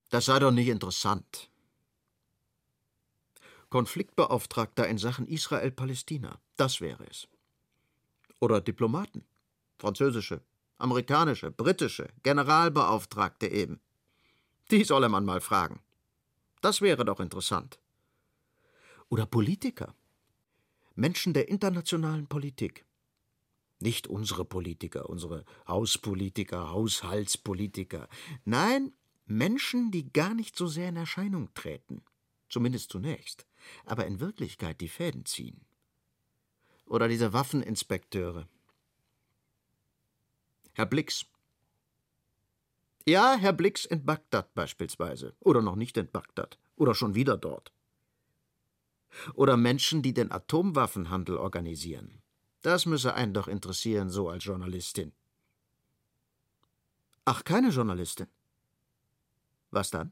Das sei doch nicht interessant. Konfliktbeauftragter in Sachen Israel-Palästina, das wäre es. Oder Diplomaten, französische, amerikanische, britische, Generalbeauftragte eben. Die solle man mal fragen. Das wäre doch interessant. Oder Politiker, Menschen der internationalen Politik. Nicht unsere Politiker, unsere Hauspolitiker, Haushaltspolitiker. Nein, Menschen, die gar nicht so sehr in Erscheinung treten. Zumindest zunächst. Aber in Wirklichkeit die Fäden ziehen. Oder diese Waffeninspekteure. Herr Blix. Ja, Herr Blix in Bagdad beispielsweise. Oder noch nicht in Bagdad. Oder schon wieder dort. Oder Menschen, die den Atomwaffenhandel organisieren. Das müsse einen doch interessieren, so als Journalistin. Ach, keine Journalistin. Was dann?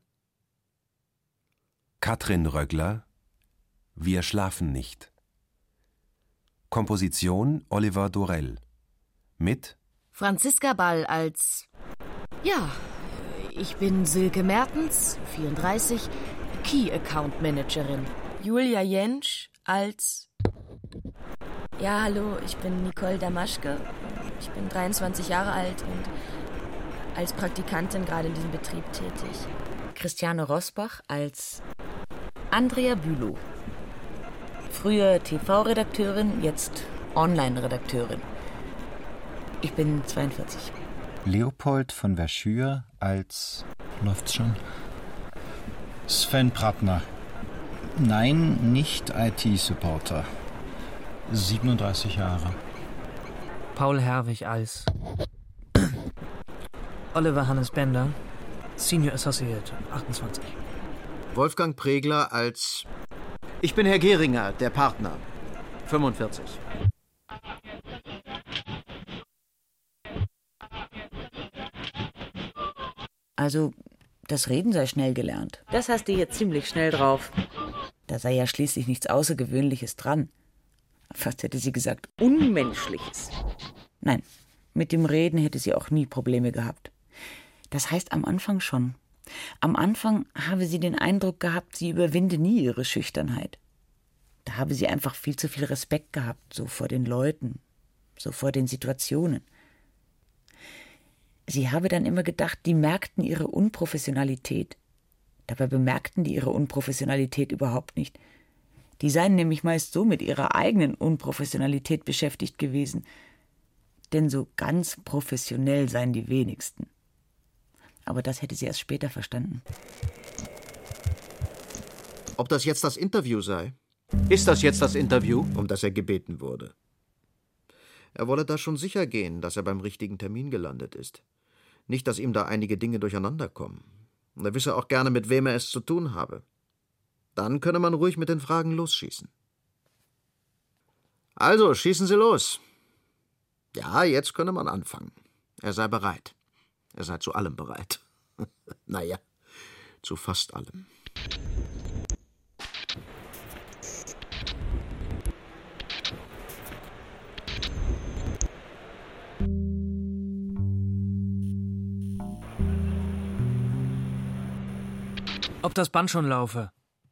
Katrin Röggler, Wir schlafen nicht. Komposition Oliver Dorel. Mit Franziska Ball als... Ja, ich bin Silke Mertens, 34, Key Account Managerin. Julia Jentsch als... Ja, hallo, ich bin Nicole Damaschke. Ich bin 23 Jahre alt und als Praktikantin gerade in diesem Betrieb tätig. Christiane Rosbach als Andrea Bülow. Früher TV-Redakteurin, jetzt Online-Redakteurin. Ich bin 42. Leopold von Verschür als... Läuft's schon? Sven Prattner. Nein, nicht IT-Supporter. 37 Jahre. Paul Herwig als Oliver Hannes Bender, Senior Associate, 28. Wolfgang Pregler als... Ich bin Herr Gehringer, der Partner, 45. Also, das Reden sei schnell gelernt. Das hast du jetzt ziemlich schnell drauf. Da sei ja schließlich nichts Außergewöhnliches dran. Fast hätte sie gesagt, Unmenschliches. Nein, mit dem Reden hätte sie auch nie Probleme gehabt. Das heißt am Anfang schon. Am Anfang habe sie den Eindruck gehabt, sie überwinde nie ihre Schüchternheit. Da habe sie einfach viel zu viel Respekt gehabt, so vor den Leuten, so vor den Situationen. Sie habe dann immer gedacht, die merkten ihre Unprofessionalität. Dabei bemerkten die ihre Unprofessionalität überhaupt nicht. Die seien nämlich meist so mit ihrer eigenen Unprofessionalität beschäftigt gewesen. Denn so ganz professionell seien die wenigsten. Aber das hätte sie erst später verstanden. Ob das jetzt das Interview sei? Ist das jetzt das Interview, um das er gebeten wurde? Er wolle da schon sicher gehen, dass er beim richtigen Termin gelandet ist. Nicht, dass ihm da einige Dinge durcheinander kommen. Und er wisse auch gerne, mit wem er es zu tun habe. Dann könne man ruhig mit den Fragen losschießen. Also, schießen Sie los. Ja, jetzt könne man anfangen. Er sei bereit. Er sei zu allem bereit. Naja, zu fast allem. Ob das Band schon laufe?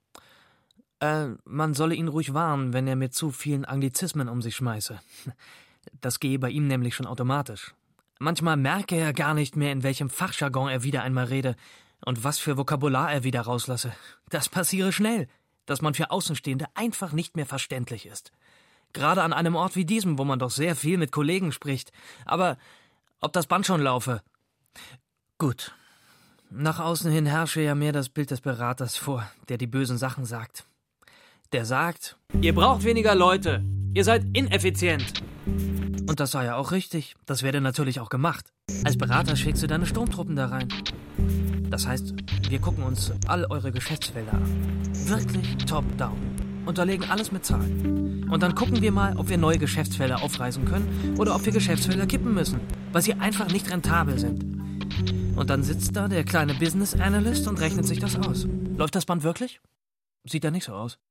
Man solle ihn ruhig warnen, wenn er mit zu vielen Anglizismen um sich schmeiße. Das gehe bei ihm nämlich schon automatisch. Manchmal merke er gar nicht mehr, in welchem Fachjargon er wieder einmal rede und was für Vokabular er wieder rauslasse. Das passiere schnell, dass man für Außenstehende einfach nicht mehr verständlich ist. Gerade an einem Ort wie diesem, wo man doch sehr viel mit Kollegen spricht. Aber ob das Band schon laufe? Gut. Nach außen hin herrsche ja mehr das Bild des Beraters vor, der die bösen Sachen sagt. Der sagt, ihr braucht weniger Leute, ihr seid ineffizient. Und das sei ja auch richtig, das werde natürlich auch gemacht. Als Berater schickst du deine Sturmtruppen da rein. Das heißt, wir gucken uns all eure Geschäftsfelder an. Wirklich top-down. Unterlegen alles mit Zahlen. Und dann gucken wir mal, ob wir neue Geschäftsfelder aufreißen können oder ob wir Geschäftsfelder kippen müssen, weil sie einfach nicht rentabel sind. Und dann sitzt da der kleine Business Analyst und rechnet sich das aus. Läuft das Band wirklich? Sieht ja nicht so aus.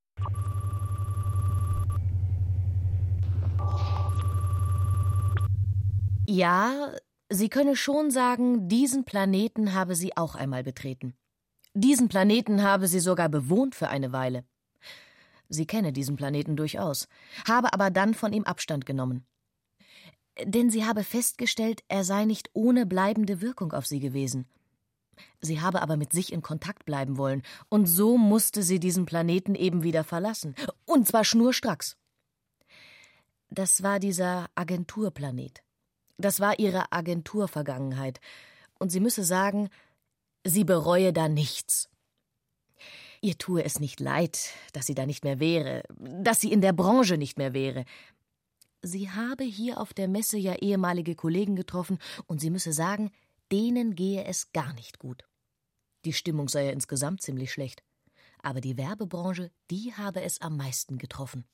Ja, sie könne schon sagen, diesen Planeten habe sie auch einmal betreten. Diesen Planeten habe sie sogar bewohnt für eine Weile. Sie kenne diesen Planeten durchaus, habe aber dann von ihm Abstand genommen. Denn sie habe festgestellt, er sei nicht ohne bleibende Wirkung auf sie gewesen. Sie habe aber mit sich in Kontakt bleiben wollen, und so musste sie diesen Planeten eben wieder verlassen, und zwar schnurstracks. Das war dieser Agenturplanet. Das war ihre Agenturvergangenheit, und sie müsse sagen, sie bereue da nichts. Ihr tue es nicht leid, dass sie da nicht mehr wäre, dass sie in der Branche nicht mehr wäre. Sie habe hier auf der Messe ja ehemalige Kollegen getroffen, und sie müsse sagen, denen gehe es gar nicht gut. Die Stimmung sei ja insgesamt ziemlich schlecht. Aber die Werbebranche, die habe es am meisten getroffen.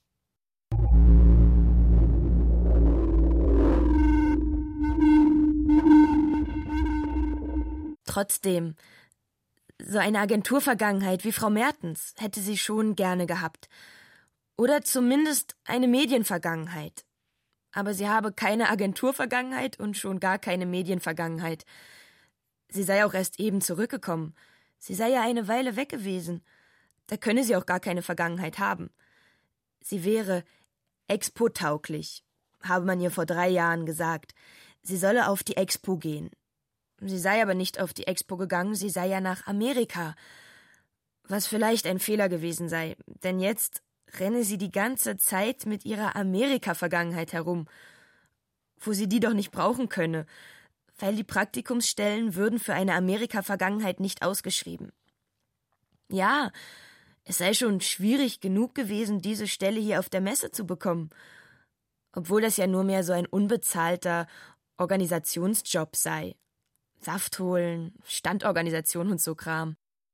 Trotzdem, so eine Agenturvergangenheit wie Frau Mertens hätte sie schon gerne gehabt. Oder zumindest eine Medienvergangenheit. Aber sie habe keine Agenturvergangenheit und schon gar keine Medienvergangenheit. Sie sei auch erst eben zurückgekommen. Sie sei ja eine Weile weg gewesen. Da könne sie auch gar keine Vergangenheit haben. Sie wäre Expo-tauglich, habe man ihr vor 3 Jahren gesagt. Sie solle auf die Expo gehen. Sie sei aber nicht auf die Expo gegangen, sie sei ja nach Amerika. Was vielleicht ein Fehler gewesen sei, denn jetzt renne sie die ganze Zeit mit ihrer Amerika-Vergangenheit herum, wo sie die doch nicht brauchen könne, weil die Praktikumsstellen würden für eine Amerika-Vergangenheit nicht ausgeschrieben. Ja, es sei schon schwierig genug gewesen, diese Stelle hier auf der Messe zu bekommen, obwohl das ja nur mehr so ein unbezahlter Organisationsjob sei. Saft holen, Standorganisation und so Kram.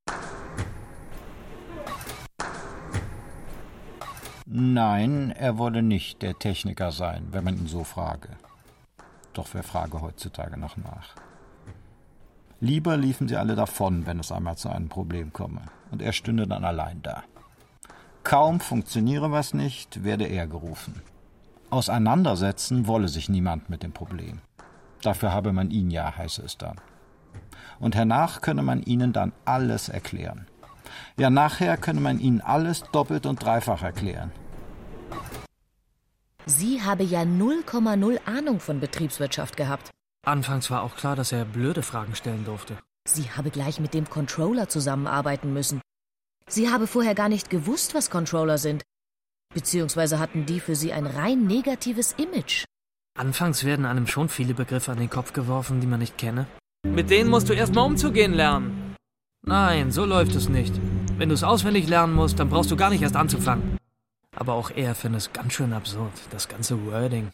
Nein, er wolle nicht der Techniker sein, wenn man ihn so frage. Doch wer frage heutzutage noch nach? Lieber liefen sie alle davon, wenn es einmal zu einem Problem komme, und er stünde dann allein da. Kaum funktioniere was nicht, werde er gerufen. Auseinandersetzen wolle sich niemand mit dem Problem. Dafür habe man ihn ja, heiße es dann. Und hernach könne man ihnen dann alles erklären. Ja, nachher könne man ihnen alles doppelt und dreifach erklären. Sie habe ja 0,0 Ahnung von Betriebswirtschaft gehabt. Anfangs war auch klar, dass er blöde Fragen stellen durfte. Sie habe gleich mit dem Controller zusammenarbeiten müssen. Sie habe vorher gar nicht gewusst, was Controller sind. Beziehungsweise hatten die für sie ein rein negatives Image. Anfangs werden einem schon viele Begriffe an den Kopf geworfen, die man nicht kenne. Mit denen musst du erstmal umzugehen lernen. Nein, so läuft es nicht. Wenn du es auswendig lernen musst, dann brauchst du gar nicht erst anzufangen. Aber auch er findet es ganz schön absurd, das ganze Wording.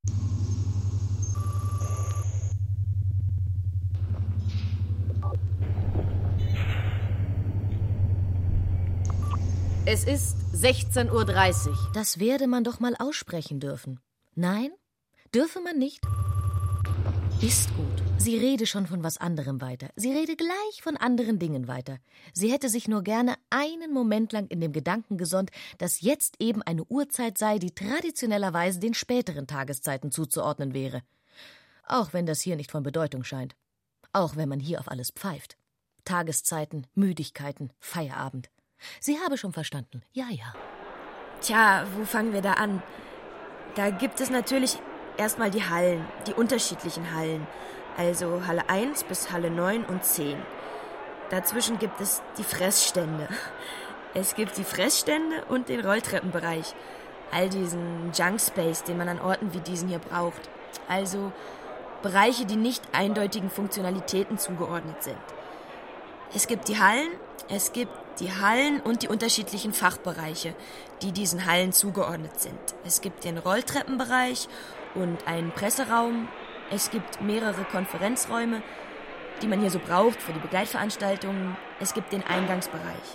Es ist 16:30 Uhr. Das werde man doch mal aussprechen dürfen. Nein? Dürfe man nicht? Ist gut. Sie rede schon von was anderem weiter. Sie rede gleich von anderen Dingen weiter. Sie hätte sich nur gerne einen Moment lang in dem Gedanken gesonnt, dass jetzt eben eine Uhrzeit sei, die traditionellerweise den späteren Tageszeiten zuzuordnen wäre. Auch wenn das hier nicht von Bedeutung scheint. Auch wenn man hier auf alles pfeift. Tageszeiten, Müdigkeiten, Feierabend. Sie habe schon verstanden. Ja, ja. Tja, wo fangen wir da an? Da gibt es natürlich erstmal die Hallen, die unterschiedlichen Hallen. Also Halle 1 bis Halle 9 und 10. Dazwischen gibt es die Fressstände. Es gibt die Fressstände und den Rolltreppenbereich. All diesen Junk-Space, den man an Orten wie diesen hier braucht. Also Bereiche, die nicht eindeutigen Funktionalitäten zugeordnet sind. Es gibt die Hallen und die unterschiedlichen Fachbereiche, die diesen Hallen zugeordnet sind. Es gibt den Rolltreppenbereich und einen Presseraum. Es gibt mehrere Konferenzräume, die man hier so braucht für die Begleitveranstaltungen. Es gibt den Eingangsbereich.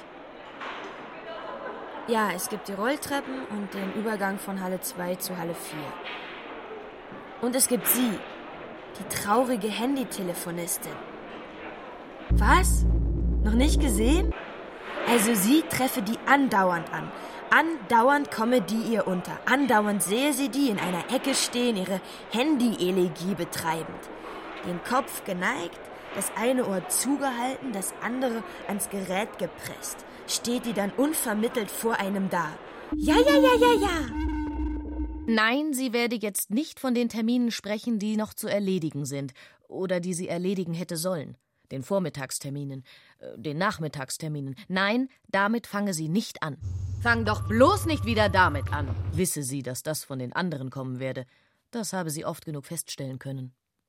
Ja, es gibt die Rolltreppen und den Übergang von Halle 2 zu Halle 4. Und es gibt sie, die traurige Handytelefonistin. Was? Noch nicht gesehen? Also sie treffe die andauernd an. Andauernd komme die ihr unter. Andauernd sehe sie die in einer Ecke stehen, ihre Handy-Elegie betreibend. Den Kopf geneigt, das eine Ohr zugehalten, das andere ans Gerät gepresst. Steht die dann unvermittelt vor einem da. Ja. Nein, sie werde jetzt nicht von den Terminen sprechen, die noch zu erledigen sind oder die sie erledigen hätte sollen. Den Vormittagsterminen, den Nachmittagsterminen. Nein, damit fange sie nicht an. Fang doch bloß nicht wieder damit an. Wisse sie, dass das von den anderen kommen werde. Das habe sie oft genug feststellen können.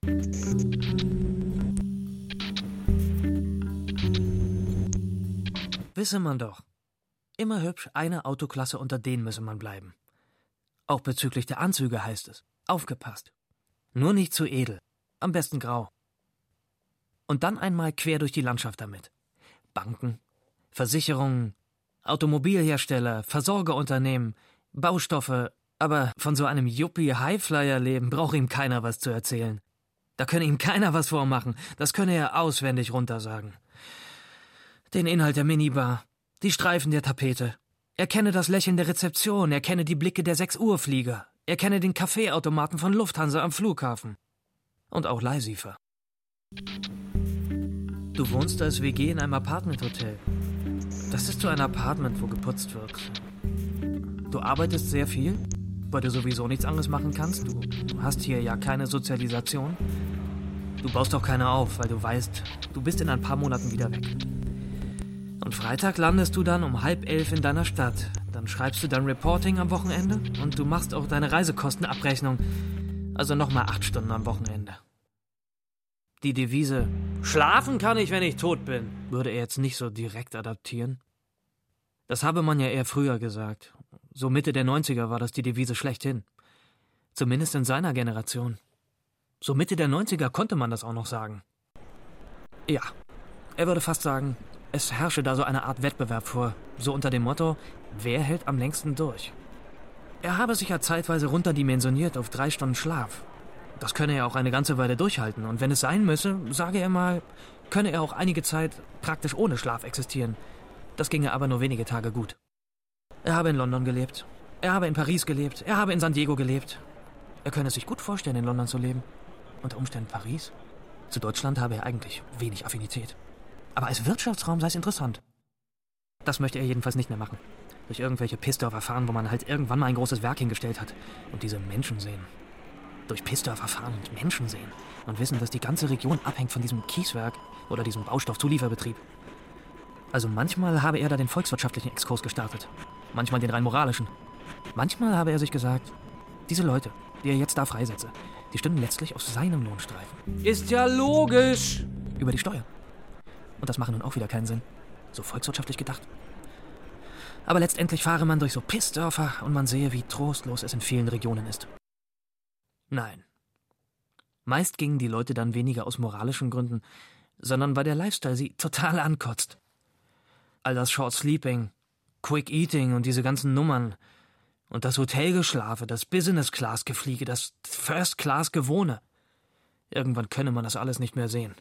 Wisse man doch. Immer hübsch, eine Autoklasse unter denen müsse man bleiben. Auch bezüglich der Anzüge heißt es. Aufgepasst. Nur nicht zu edel. Am besten grau. Und dann einmal quer durch die Landschaft damit. Banken, Versicherungen, Automobilhersteller, Versorgerunternehmen, Baustoffe. Aber von so einem Yuppie-Highflyer-Leben braucht ihm keiner was zu erzählen. Da könne ihm keiner was vormachen. Das könne er auswendig runtersagen. Den Inhalt der Minibar, die Streifen der Tapete. Er kenne das Lächeln der Rezeption, er kenne die Blicke der 6-Uhr-Flieger. Er kenne den Kaffeeautomaten von Lufthansa am Flughafen. Und auch Leihsiefer. Du wohnst als WG in einem Apartmenthotel. Das ist so ein Apartment, wo geputzt wird. Du arbeitest sehr viel, weil du sowieso nichts anderes machen kannst. Du hast hier ja keine Sozialisation. Du baust auch keine auf, weil du weißt, du bist in ein paar Monaten wieder weg. Und Freitag landest du dann um 10:30 in deiner Stadt. Dann schreibst du dein Reporting am Wochenende und du machst auch deine Reisekostenabrechnung. Also nochmal 8 Stunden am Wochenende. Die Devise »Schlafen kann ich, wenn ich tot bin« würde er jetzt nicht so direkt adaptieren. Das habe man ja eher früher gesagt. So Mitte der 90er war das die Devise schlechthin. Zumindest in seiner Generation. So Mitte der 90er konnte man das auch noch sagen. Ja, er würde fast sagen, es herrsche da so eine Art Wettbewerb vor, so unter dem Motto, wer hält am längsten durch? Er habe sich ja zeitweise runterdimensioniert auf 3 Stunden Schlaf. Das könne er auch eine ganze Weile durchhalten und wenn es sein müsse, sage er mal, könne er auch einige Zeit praktisch ohne Schlaf existieren. Das ginge aber nur wenige Tage gut. Er habe in London gelebt, er habe in Paris gelebt, er habe in San Diego gelebt. Er könne es sich gut vorstellen, in London zu leben. Unter Umständen Paris. Zu Deutschland habe er eigentlich wenig Affinität. Aber als Wirtschaftsraum sei es interessant. Das möchte er jedenfalls nicht mehr machen. Durch irgendwelche Pissdörfer fahren, wo man halt irgendwann mal ein großes Werk hingestellt hat. Und diese Menschen sehen. Durch Pissdörfer fahren und Menschen sehen. Und wissen, dass die ganze Region abhängt von diesem Kieswerk oder diesem Baustoffzulieferbetrieb. Also manchmal habe er da den volkswirtschaftlichen Exkurs gestartet. Manchmal den rein moralischen. Manchmal habe er sich gesagt, diese Leute, die er jetzt da freisetze, die stünden letztlich auf seinem Lohnstreifen. Ist ja logisch! Über die Steuer. Und das mache nun auch wieder keinen Sinn. So volkswirtschaftlich gedacht. Aber letztendlich fahre man durch so Pissdörfer und man sehe, wie trostlos es in vielen Regionen ist. Nein. Meist gingen die Leute dann weniger aus moralischen Gründen, sondern weil der Lifestyle sie total ankotzt. All das Short Sleeping, Quick Eating und diese ganzen Nummern und das Hotelgeschlafe, das Business-Class-Gefliege, das First-Class-Gewohne. Irgendwann könne man das alles nicht mehr sehen.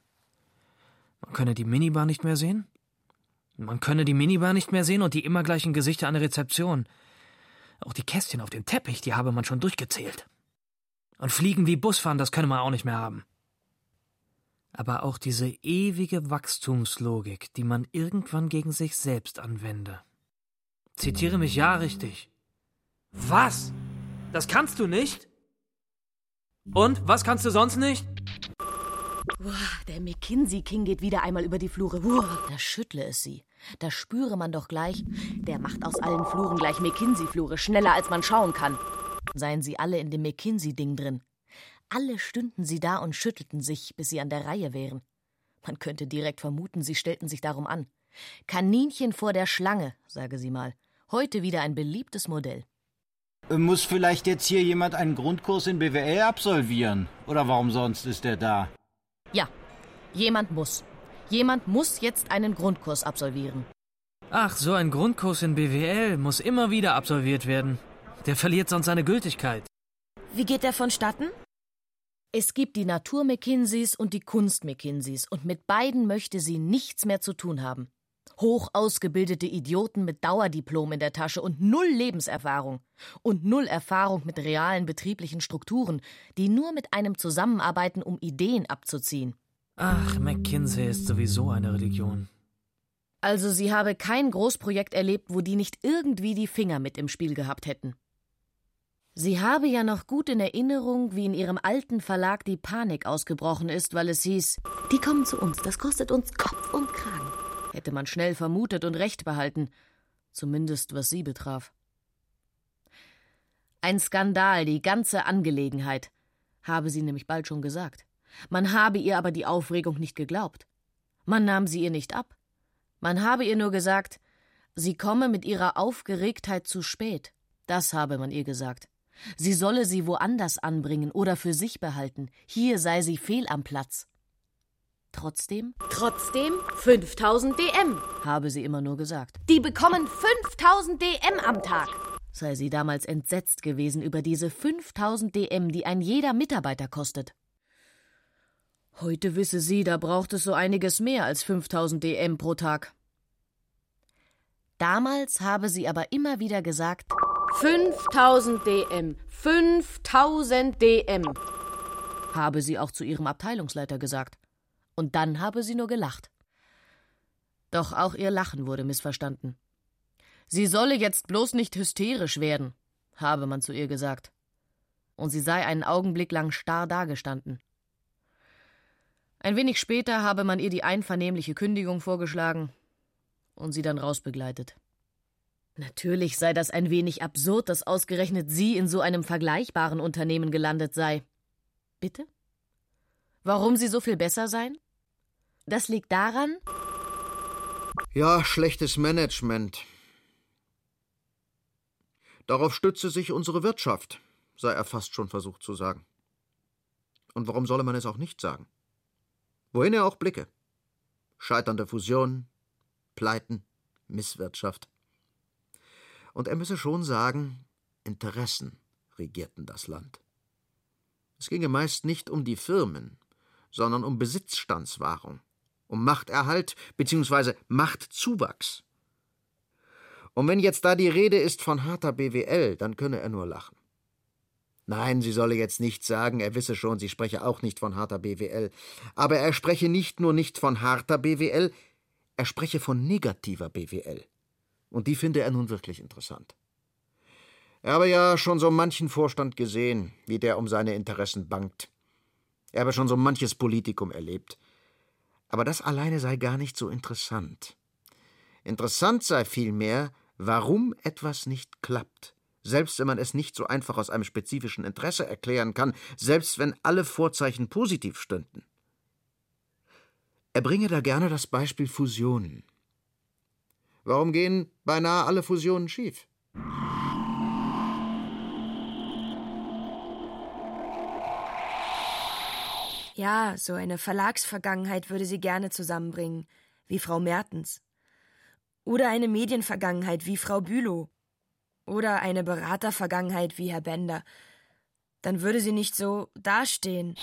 Man könne die Minibar nicht mehr sehen. Man könne die Minibar nicht mehr sehen und die immer gleichen Gesichter an der Rezeption. Auch die Kästchen auf dem Teppich, die habe man schon durchgezählt. Und Fliegen wie Busfahren, das könne man auch nicht mehr haben. Aber auch diese ewige Wachstumslogik, die man irgendwann gegen sich selbst anwende. Zitiere mich ja richtig. Was? Das kannst du nicht? Und, was kannst du sonst nicht? Der McKinsey King geht wieder einmal über die Flure. Da schüttle es sie. Da spüre man doch gleich, der macht aus allen Fluren gleich McKinsey-Flure, schneller als man schauen kann. Seien sie alle in dem McKinsey-Ding drin. Alle stünden sie da und schüttelten sich, bis sie an der Reihe wären. Man könnte direkt vermuten, sie stellten sich darum an. Kaninchen vor der Schlange, sage sie mal. Heute wieder ein beliebtes Modell. Muss vielleicht jetzt hier jemand einen Grundkurs in BWL absolvieren? Oder warum sonst ist er da? Ja, jemand muss. Jemand muss jetzt einen Grundkurs absolvieren. Ach, so ein Grundkurs in BWL muss immer wieder absolviert werden. Der verliert sonst seine Gültigkeit. Wie geht der vonstatten? Es gibt die Natur-McKinseys und die Kunst-McKinseys und mit beiden möchte sie nichts mehr zu tun haben. Hoch ausgebildete Idioten mit Dauerdiplom in der Tasche und 0 Lebenserfahrung. Und 0 Erfahrung mit realen betrieblichen Strukturen, die nur mit einem zusammenarbeiten, um Ideen abzuziehen. Ach, McKinsey ist sowieso eine Religion. Also sie habe kein Großprojekt erlebt, wo die nicht irgendwie die Finger mit im Spiel gehabt hätten. Sie habe ja noch gut in Erinnerung, wie in ihrem alten Verlag die Panik ausgebrochen ist, weil es hieß, die kommen zu uns, das kostet uns Kopf und Kragen. Hätte man schnell vermutet und Recht behalten, zumindest was sie betraf. Ein Skandal, die ganze Angelegenheit, habe sie nämlich bald schon gesagt. Man habe ihr aber die Aufregung nicht geglaubt. Man nahm sie ihr nicht ab. Man habe ihr nur gesagt, sie komme mit ihrer Aufgeregtheit zu spät. Das habe man ihr gesagt. Sie solle sie woanders anbringen oder für sich behalten. Hier sei sie fehl am Platz. Trotzdem 5000 DM, habe sie immer nur gesagt. Die bekommen 5000 DM am Tag. Sei sie damals entsetzt gewesen über diese 5000 DM, die ein jeder Mitarbeiter kostet. Heute wisse sie, da braucht es so einiges mehr als 5000 DM pro Tag. Damals habe sie aber immer wieder gesagt, 5000 DM, 5000 DM, habe sie auch zu ihrem Abteilungsleiter gesagt. Und dann habe sie nur gelacht. Doch auch ihr Lachen wurde missverstanden. Sie solle jetzt bloß nicht hysterisch werden, habe man zu ihr gesagt. Und sie sei einen Augenblick lang starr dagestanden. Ein wenig später habe man ihr die einvernehmliche Kündigung vorgeschlagen und sie dann rausbegleitet. Natürlich sei das ein wenig absurd, dass ausgerechnet sie in so einem vergleichbaren Unternehmen gelandet sei. Bitte? Warum sie so viel besser seien? Das liegt daran? Ja, schlechtes Management. Darauf stütze sich unsere Wirtschaft, sei er fast schon versucht zu sagen. Und warum solle man es auch nicht sagen? Wohin er auch blicke. Scheiternde Fusionen, Pleiten, Misswirtschaft. Und er müsse schon sagen, Interessen regierten das Land. Es ginge meist nicht um die Firmen, sondern um Besitzstandswahrung, um Machterhalt bzw. Machtzuwachs. Und wenn jetzt da die Rede ist von harter BWL, dann könne er nur lachen. Nein, sie solle jetzt nicht sagen, er wisse schon, sie spreche auch nicht von harter BWL. Aber er spreche nicht nur nicht von harter BWL, er spreche von negativer BWL. Und die finde er nun wirklich interessant. Er habe ja schon so manchen Vorstand gesehen, wie der um seine Interessen bangt. Er habe schon so manches Politikum erlebt. Aber das alleine sei gar nicht so interessant. Interessant sei vielmehr, warum etwas nicht klappt. Selbst wenn man es nicht so einfach aus einem spezifischen Interesse erklären kann, selbst wenn alle Vorzeichen positiv stünden. Er bringe da gerne das Beispiel Fusionen. Warum gehen beinahe alle Fusionen schief? Ja, so eine Verlagsvergangenheit würde sie gerne zusammenbringen, wie Frau Mertens. Oder eine Medienvergangenheit wie Frau Bülow. Oder eine Beratervergangenheit wie Herr Bender. Dann würde sie nicht so dastehen.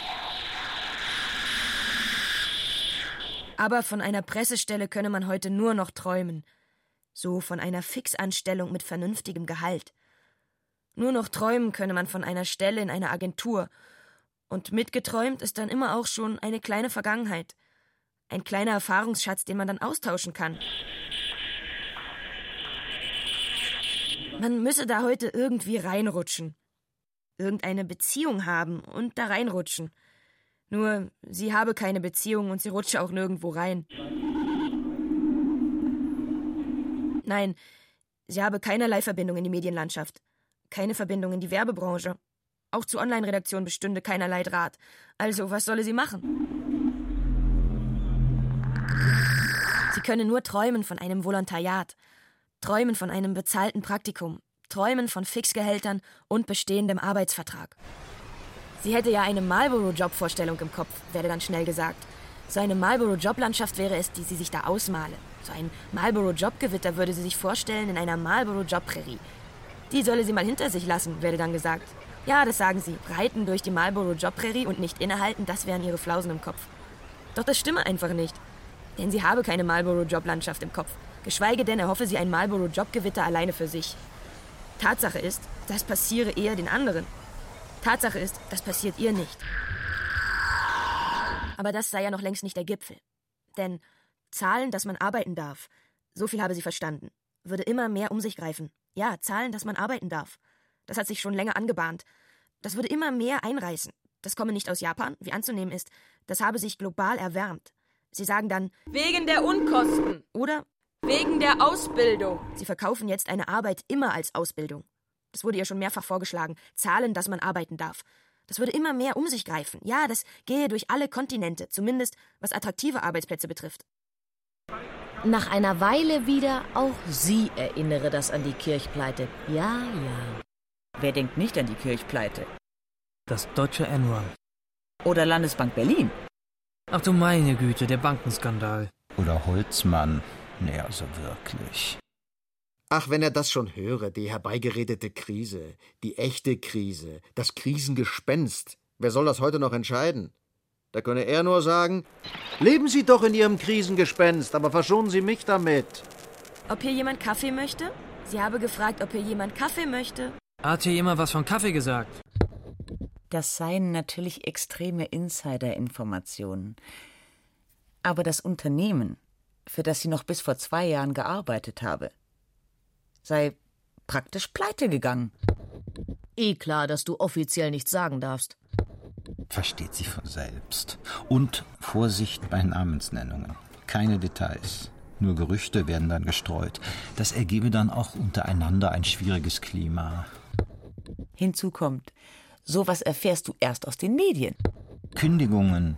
Aber von einer Pressestelle könne man heute nur noch träumen. So von einer Fixanstellung mit vernünftigem Gehalt. Nur noch träumen könne man von einer Stelle in einer Agentur. Und mitgeträumt ist dann immer auch schon eine kleine Vergangenheit. Ein kleiner Erfahrungsschatz, den man dann austauschen kann. Man müsse da heute irgendwie reinrutschen. Irgendeine Beziehung haben und da reinrutschen. Nur, sie habe keine Beziehung und sie rutsche auch nirgendwo rein. Nein, sie habe keinerlei Verbindung in die Medienlandschaft. Keine Verbindung in die Werbebranche. Auch zur Online-Redaktion bestünde keinerlei Draht. Also, was solle sie machen? Sie könne nur träumen von einem Volontariat. Träumen von einem bezahlten Praktikum. Träumen von Fixgehältern und bestehendem Arbeitsvertrag. Sie hätte ja eine Marlboro-Job-Vorstellung im Kopf, werde dann schnell gesagt. So eine Marlboro-Job-Landschaft wäre es, die sie sich da ausmale. So ein Marlboro-Job-Gewitter würde sie sich vorstellen in einer Marlboro-Job-Prärie. Die solle sie mal hinter sich lassen, werde dann gesagt. Ja, das sagen sie. Reiten durch die Marlboro-Job-Prärie und nicht innehalten, das wären ihre Flausen im Kopf. Doch das stimme einfach nicht. Denn sie habe keine Marlboro-Job-Landschaft im Kopf. Geschweige denn erhoffe sie ein Marlboro-Job-Gewitter alleine für sich. Tatsache ist, das passiere eher den anderen. Tatsache ist, das passiert ihr nicht. Aber das sei ja noch längst nicht der Gipfel. Denn Zahlen, dass man arbeiten darf, so viel habe sie verstanden, würde immer mehr um sich greifen. Ja, Zahlen, dass man arbeiten darf. Das hat sich schon länger angebahnt. Das würde immer mehr einreißen. Das komme nicht aus Japan, wie anzunehmen ist. Das habe sich global erwärmt. Sie sagen dann, wegen der Unkosten. Oder wegen der Ausbildung. Sie verkaufen jetzt eine Arbeit immer als Ausbildung. Das wurde ja schon mehrfach vorgeschlagen. Zahlen, dass man arbeiten darf. Das würde immer mehr um sich greifen. Ja, das gehe durch alle Kontinente, zumindest was attraktive Arbeitsplätze betrifft. Nach einer Weile wieder, auch sie erinnere das an die Kirchpleite. Ja, ja. Wer denkt nicht an die Kirchpleite? Das deutsche Enron. Oder Landesbank Berlin. Ach du meine Güte, der Bankenskandal. Oder Holzmann. Nee, also wirklich. Ach, wenn er das schon höre, die herbeigeredete Krise, die echte Krise, das Krisengespenst. Wer soll das heute noch entscheiden? Da könne er nur sagen, leben Sie doch in Ihrem Krisengespenst, aber verschonen Sie mich damit. Ob hier jemand Kaffee möchte? Sie habe gefragt, ob hier jemand Kaffee möchte. Hat hier jemand was von Kaffee gesagt? Das seien natürlich extreme Insider-Informationen. Aber das Unternehmen, für das sie noch bis vor 2 Jahren gearbeitet habe, sei praktisch pleite gegangen. Klar, dass du offiziell nichts sagen darfst. Versteht sich von selbst. Und Vorsicht bei Namensnennungen. Keine Details. Nur Gerüchte werden dann gestreut. Das ergebe dann auch untereinander ein schwieriges Klima. Hinzu kommt, sowas erfährst du erst aus den Medien. Kündigungen.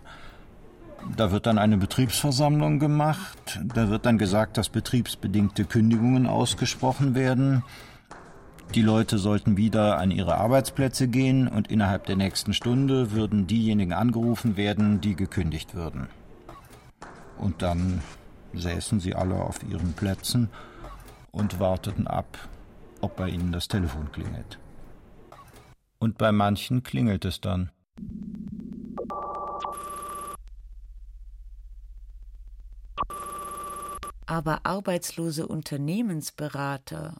Da wird dann eine Betriebsversammlung gemacht. Da wird dann gesagt, dass betriebsbedingte Kündigungen ausgesprochen werden. Die Leute sollten wieder an ihre Arbeitsplätze gehen und innerhalb der nächsten Stunde würden diejenigen angerufen werden, die gekündigt würden. Und dann säßen sie alle auf ihren Plätzen und warteten ab, ob bei ihnen das Telefon klingelt. Und bei manchen klingelt es dann. Aber arbeitslose Unternehmensberater...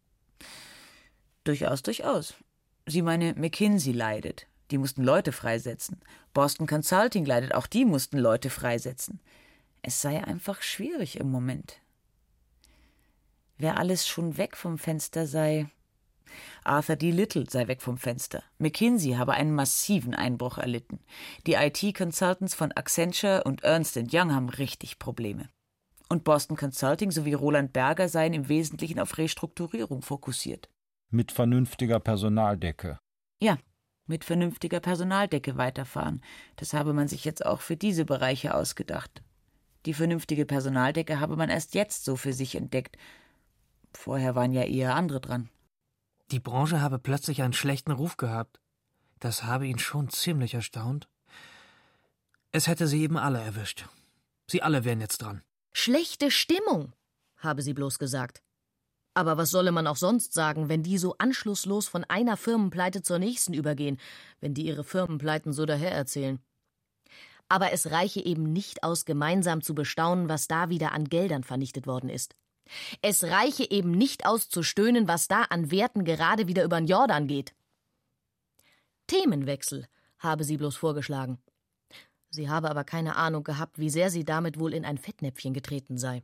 Durchaus. Sie meine, McKinsey leidet. Die mussten Leute freisetzen. Boston Consulting leidet. Auch die mussten Leute freisetzen. Es sei einfach schwierig im Moment. Wer alles schon weg vom Fenster sei... Arthur D. Little sei weg vom Fenster. McKinsey habe einen massiven Einbruch erlitten. Die IT-Consultants von Accenture und Ernst & Young haben richtig Probleme. Und Boston Consulting sowie Roland Berger seien im Wesentlichen auf Restrukturierung fokussiert. Mit vernünftiger Personaldecke. Ja, mit vernünftiger Personaldecke weiterfahren. Das habe man sich jetzt auch für diese Bereiche ausgedacht. Die vernünftige Personaldecke habe man erst jetzt so für sich entdeckt. Vorher waren ja eher andere dran. Die Branche habe plötzlich einen schlechten Ruf gehabt. Das habe ihn schon ziemlich erstaunt. Es hätte sie eben alle erwischt. Sie alle wären jetzt dran. Schlechte Stimmung, habe sie bloß gesagt. Aber was solle man auch sonst sagen, wenn die so anschlusslos von einer Firmenpleite zur nächsten übergehen, wenn die ihre Firmenpleiten so dahererzählen? Aber es reiche eben nicht aus, gemeinsam zu bestaunen, was da wieder an Geldern vernichtet worden ist. Es reiche eben nicht aus, zu stöhnen, was da an Werten gerade wieder über den Jordan geht. Themenwechsel, habe sie bloß vorgeschlagen. Sie habe aber keine Ahnung gehabt, wie sehr sie damit wohl in ein Fettnäpfchen getreten sei.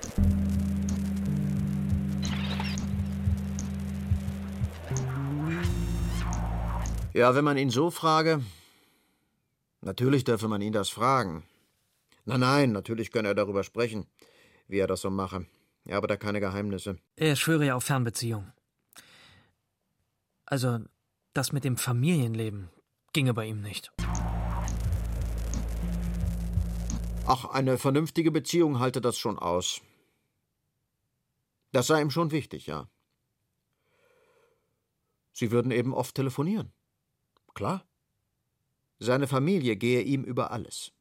Ja, wenn man ihn so frage... Natürlich dürfe man ihn das fragen. Nein, natürlich könne er darüber sprechen, wie er das so mache. Er habe da keine Geheimnisse. Er schwöre ja auf Fernbeziehung. Also, das mit dem Familienleben ginge bei ihm nicht. Ach, eine vernünftige Beziehung halte das schon aus. Das sei ihm schon wichtig, ja. Sie würden eben oft telefonieren. Klar. Seine Familie gehe ihm über alles.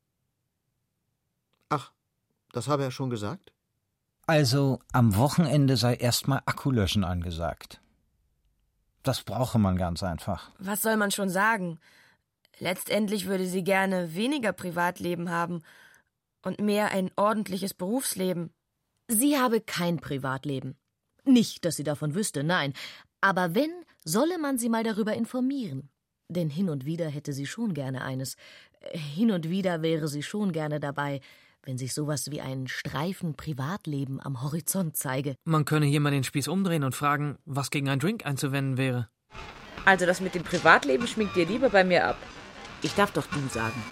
Ach, das habe er schon gesagt? Also, am Wochenende sei erstmal Akkulöschen angesagt. Das brauche man ganz einfach. Was soll man schon sagen? Letztendlich würde sie gerne weniger Privatleben haben und mehr ein ordentliches Berufsleben. Sie habe kein Privatleben. Nicht, dass sie davon wüsste, nein. Aber wenn, solle man sie mal darüber informieren. Denn hin und wieder hätte sie schon gerne eines. Hin und wieder wäre sie schon gerne dabei, wenn sich sowas wie ein Streifen Privatleben am Horizont zeige. Man könne hier mal den Spieß umdrehen und fragen, was gegen einen Drink einzuwenden wäre. Also das mit dem Privatleben schminkt dir lieber bei mir ab. Ich darf doch du sagen.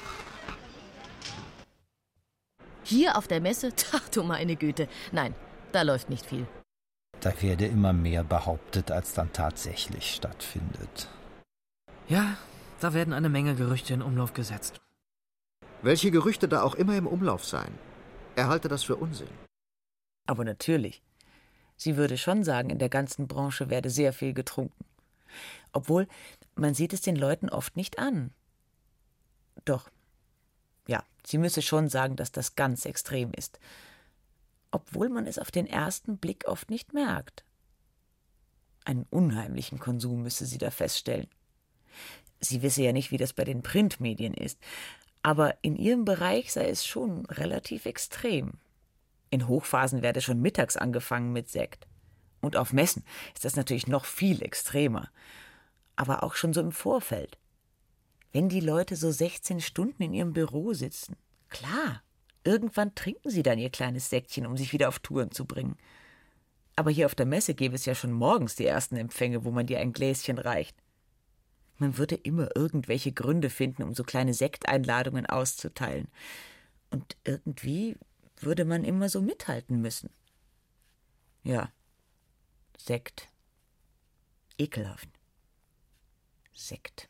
Hier auf der Messe? Ach du meine Güte. Nein, da läuft nicht viel. Da werde immer mehr behauptet, als dann tatsächlich stattfindet. Ja, da werden eine Menge Gerüchte in Umlauf gesetzt. Welche Gerüchte da auch immer im Umlauf seien. Er halte das für Unsinn. Aber natürlich. Sie würde schon sagen, in der ganzen Branche werde sehr viel getrunken. Obwohl, man sieht es den Leuten oft nicht an. Doch, ja, sie müsse schon sagen, dass das ganz extrem ist. Obwohl man es auf den ersten Blick oft nicht merkt. Einen unheimlichen Konsum müsse sie da feststellen. Sie wisse ja nicht, wie das bei den Printmedien ist, aber in ihrem Bereich sei es schon relativ extrem. In Hochphasen werde schon mittags angefangen mit Sekt. Und auf Messen ist das natürlich noch viel extremer. Aber auch schon so im Vorfeld. Wenn die Leute so 16 Stunden in ihrem Büro sitzen, klar, irgendwann trinken sie dann ihr kleines Säckchen, um sich wieder auf Touren zu bringen. Aber hier auf der Messe gäbe es ja schon morgens die ersten Empfänge, wo man dir ein Gläschen reicht. Man würde immer irgendwelche Gründe finden, um so kleine Sekteinladungen auszuteilen. Und irgendwie würde man immer so mithalten müssen. Ja, Sekt. Ekelhaft. Sekt.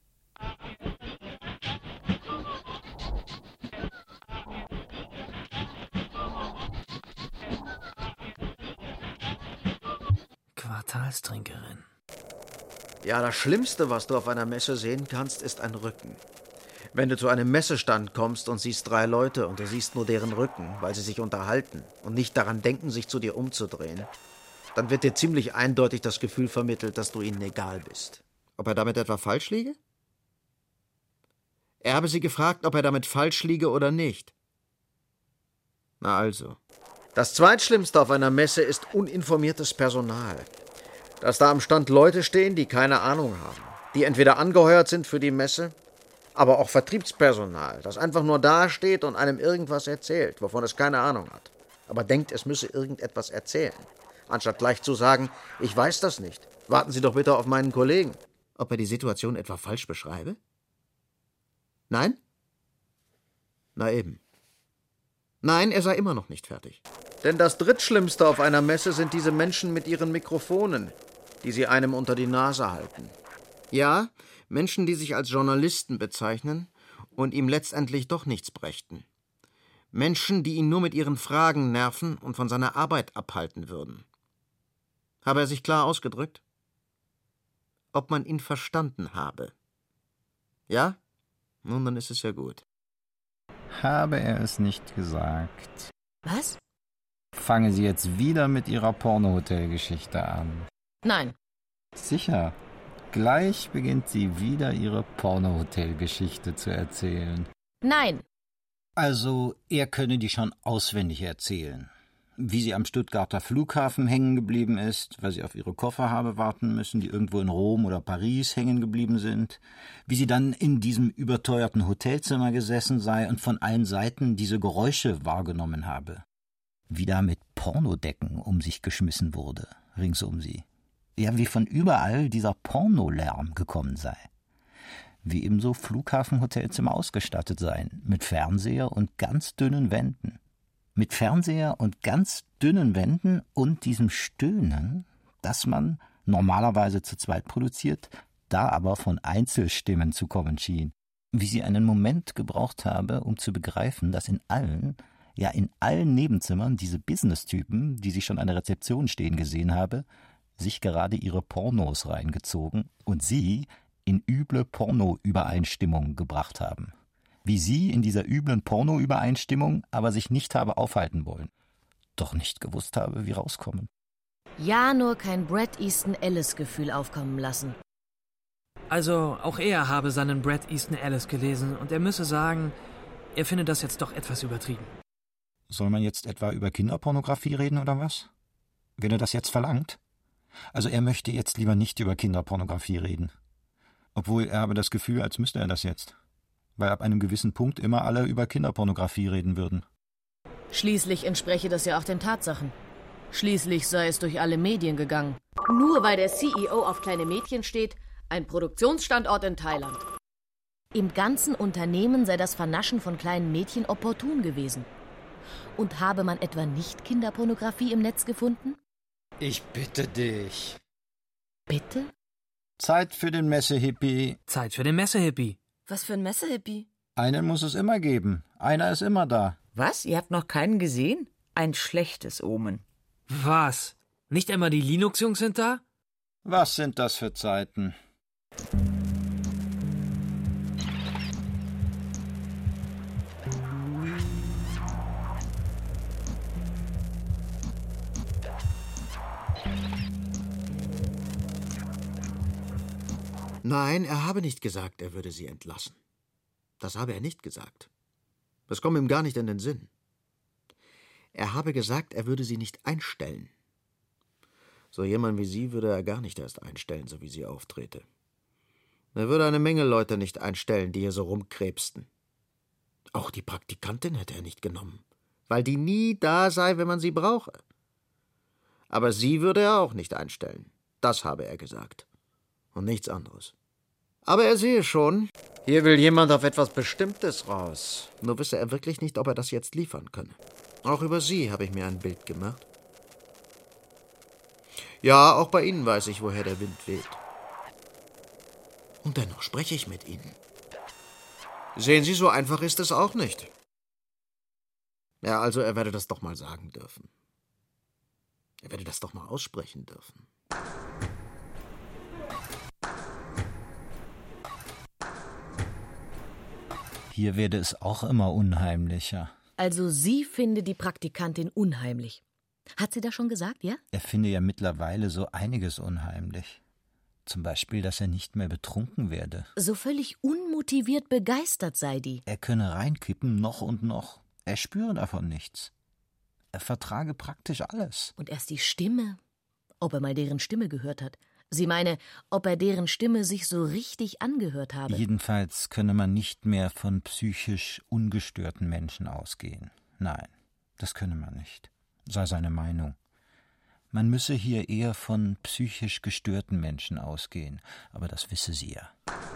Quartalstrinkerin. Ja, das Schlimmste, was du auf einer Messe sehen kannst, ist ein Rücken. Wenn du zu einem Messestand kommst und siehst 3 Leute und du siehst nur deren Rücken, weil sie sich unterhalten und nicht daran denken, sich zu dir umzudrehen, dann wird dir ziemlich eindeutig das Gefühl vermittelt, dass du ihnen egal bist. Ob er damit etwa falsch liege? Er habe sie gefragt, ob er damit falsch liege oder nicht. Na also. Das Zweitschlimmste auf einer Messe ist uninformiertes Personal. Dass da am Stand Leute stehen, die keine Ahnung haben, die entweder angeheuert sind für die Messe, aber auch Vertriebspersonal, das einfach nur dasteht und einem irgendwas erzählt, wovon es keine Ahnung hat, aber denkt, es müsse irgendetwas erzählen, anstatt gleich zu sagen, ich weiß das nicht, warten Sie doch bitte auf meinen Kollegen. Ob er die Situation etwa falsch beschreibe? Nein? Na eben. Nein, er sei immer noch nicht fertig. Denn das Drittschlimmste auf einer Messe sind diese Menschen mit ihren Mikrofonen, die sie einem unter die Nase halten. Ja, Menschen, die sich als Journalisten bezeichnen und ihm letztendlich doch nichts brächten. Menschen, die ihn nur mit ihren Fragen nerven und von seiner Arbeit abhalten würden. Habe er sich klar ausgedrückt? Ob man ihn verstanden habe? Ja? Nun, dann ist es ja gut. Habe er es nicht gesagt? Was? Fangen Sie jetzt wieder mit Ihrer Pornohotel-Geschichte an. Nein. Sicher. Gleich beginnt sie wieder ihre Pornohotel-Geschichte zu erzählen. Nein. Also, er könne die schon auswendig erzählen. Wie sie am Stuttgarter Flughafen hängen geblieben ist, weil sie auf ihre Koffer habe warten müssen, die irgendwo in Rom oder Paris hängen geblieben sind. Wie sie dann in diesem überteuerten Hotelzimmer gesessen sei und von allen Seiten diese Geräusche wahrgenommen habe. Wie da mit Pornodecken um sich geschmissen wurde, rings um sie. Ja, wie von überall dieser Pornolärm gekommen sei. Wie ebenso Flughafenhotelzimmer ausgestattet seien, mit Fernseher und ganz dünnen Wänden. Mit Fernseher und ganz dünnen Wänden und diesem Stöhnen, das man normalerweise zu zweit produziert, da aber von Einzelstimmen zu kommen schien. Wie sie einen Moment gebraucht habe, um zu begreifen, dass in allen Nebenzimmern diese Business-Typen, die sie schon an der Rezeption stehen gesehen habe, sich gerade ihre Pornos reingezogen und sie in üble Porno-Übereinstimmung gebracht haben. Wie sie in dieser üblen Porno-Übereinstimmung aber sich nicht habe aufhalten wollen, doch nicht gewusst habe, wie rauskommen. Ja, nur kein Bret Easton Ellis-Gefühl aufkommen lassen. Also, auch er habe seinen Bret Easton Ellis gelesen und er müsse sagen, er finde das jetzt doch etwas übertrieben. Soll man jetzt etwa über Kinderpornografie reden oder was? Wenn er das jetzt verlangt? Also er möchte jetzt lieber nicht über Kinderpornografie reden. Obwohl er habe das Gefühl, als müsste er das jetzt. weil ab einem gewissen Punkt immer alle über Kinderpornografie reden würden. Schließlich entspreche das ja auch den Tatsachen. Schließlich sei es durch alle Medien gegangen. Nur weil der CEO auf kleine Mädchen steht, ein Produktionsstandort in Thailand. Im ganzen Unternehmen sei das Vernaschen von kleinen Mädchen opportun gewesen. Und habe man etwa nicht Kinderpornografie im Netz gefunden? Ich bitte dich. Bitte? Zeit für den Messehippie. Zeit für den Messehippie. Was für ein Messehippie? Einen muss es immer geben. Einer ist immer da. Was? Ihr habt noch keinen gesehen? Ein schlechtes Omen. Was? Nicht einmal die Linux-Jungs sind da? Was sind das für Zeiten? Nein, er habe nicht gesagt, er würde sie entlassen. Das habe er nicht gesagt. Das kommt ihm gar nicht in den Sinn. Er habe gesagt, er würde sie nicht einstellen. So jemand wie sie würde er gar nicht erst einstellen, so wie sie auftrete. Er würde eine Menge Leute nicht einstellen, die hier so rumkrebsten. Auch die Praktikantin hätte er nicht genommen, weil die nie da sei, wenn man sie brauche. Aber sie würde er auch nicht einstellen. Das habe er gesagt. Und nichts anderes. Aber er sehe schon, hier will jemand auf etwas Bestimmtes raus. Nur wisse er wirklich nicht, ob er das jetzt liefern könne. Auch über sie habe ich mir ein Bild gemacht. Ja, auch bei Ihnen weiß ich, woher der Wind weht. Und dennoch spreche ich mit Ihnen. Sehen Sie, so einfach ist es auch nicht. Ja, also er werde das doch mal sagen dürfen. Er werde das doch mal aussprechen dürfen. Hier werde es auch immer unheimlicher. Also sie finde die Praktikantin unheimlich. Hat sie das schon gesagt, ja? Er finde ja mittlerweile so einiges unheimlich. Zum Beispiel, dass er nicht mehr betrunken werde. So völlig unmotiviert begeistert sei die. Er könne reinkippen, noch und noch. Er spüre davon nichts. Er vertrage praktisch alles. Und erst die Stimme. Ob er mal deren Stimme gehört hat. Sie meine, ob er deren Stimme sich so richtig angehört habe. Jedenfalls könne man nicht mehr von psychisch ungestörten Menschen ausgehen. Nein, das könne man nicht, sei seine Meinung. Man müsse hier eher von psychisch gestörten Menschen ausgehen, aber das wisse sie ja.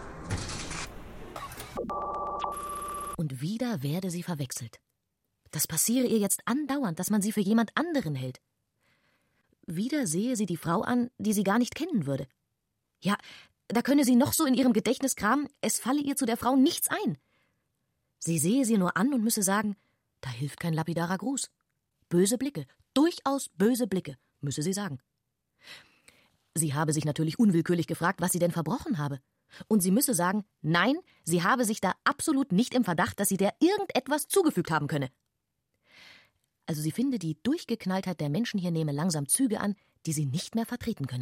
Und wieder werde sie verwechselt. Das passiere ihr jetzt andauernd, dass man sie für jemand anderen hält. Wieder sehe sie die Frau an, die sie gar nicht kennen würde. Ja, da könne sie noch so in ihrem Gedächtnis kramen, es falle ihr zu der Frau nichts ein. Sie sehe sie nur an und müsse sagen, da hilft kein lapidarer Gruß. Böse Blicke, durchaus böse Blicke, müsse sie sagen. Sie habe sich natürlich unwillkürlich gefragt, was sie denn verbrochen habe. Und sie müsse sagen, nein, sie habe sich da absolut nicht im Verdacht, dass sie der irgendetwas zugefügt haben könne. Also sie finde, die Durchgeknalltheit der Menschen hier nehme langsam Züge an, die sie nicht mehr vertreten könne.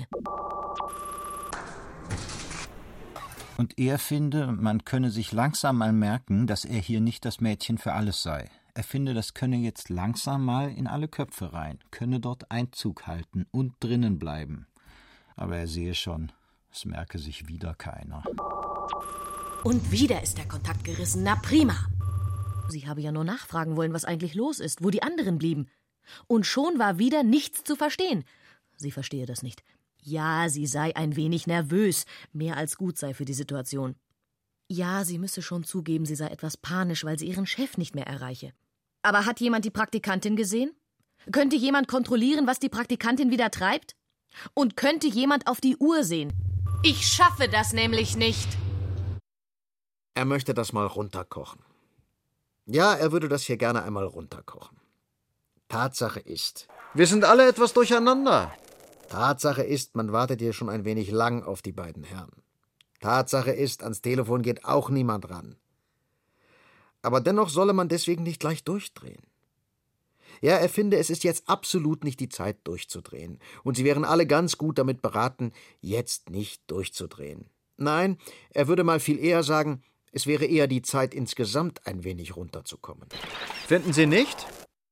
Und er finde, man könne sich langsam mal merken, dass er hier nicht das Mädchen für alles sei. Er finde, das könne jetzt langsam mal in alle Köpfe rein, könne dort Einzug halten und drinnen bleiben. Aber er sehe schon, es merke sich wieder keiner. Und wieder ist der Kontakt gerissen, na prima. Sie habe ja nur nachfragen wollen, was eigentlich los ist, wo die anderen blieben. Und schon war wieder nichts zu verstehen. Sie verstehe das nicht. Ja, sie sei ein wenig nervös, mehr als gut sei für die Situation. Ja, sie müsse schon zugeben, sie sei etwas panisch, weil sie ihren Chef nicht mehr erreiche. Aber hat jemand die Praktikantin gesehen? Könnte jemand kontrollieren, was die Praktikantin wieder treibt? Und könnte jemand auf die Uhr sehen? Ich schaffe das nämlich nicht. Er möchte das mal runterkochen. Ja, er würde das hier gerne einmal runterkochen. Tatsache ist, wir sind alle etwas durcheinander. Tatsache ist, man wartet hier schon ein wenig lang auf die beiden Herren. Tatsache ist, ans Telefon geht auch niemand ran. Aber dennoch solle man deswegen nicht gleich durchdrehen. Ja, er finde, es ist jetzt absolut nicht die Zeit durchzudrehen. Und sie wären alle ganz gut damit beraten, jetzt nicht durchzudrehen. Nein, er würde mal viel eher sagen, es wäre eher die Zeit, insgesamt ein wenig runterzukommen. Finden Sie nicht?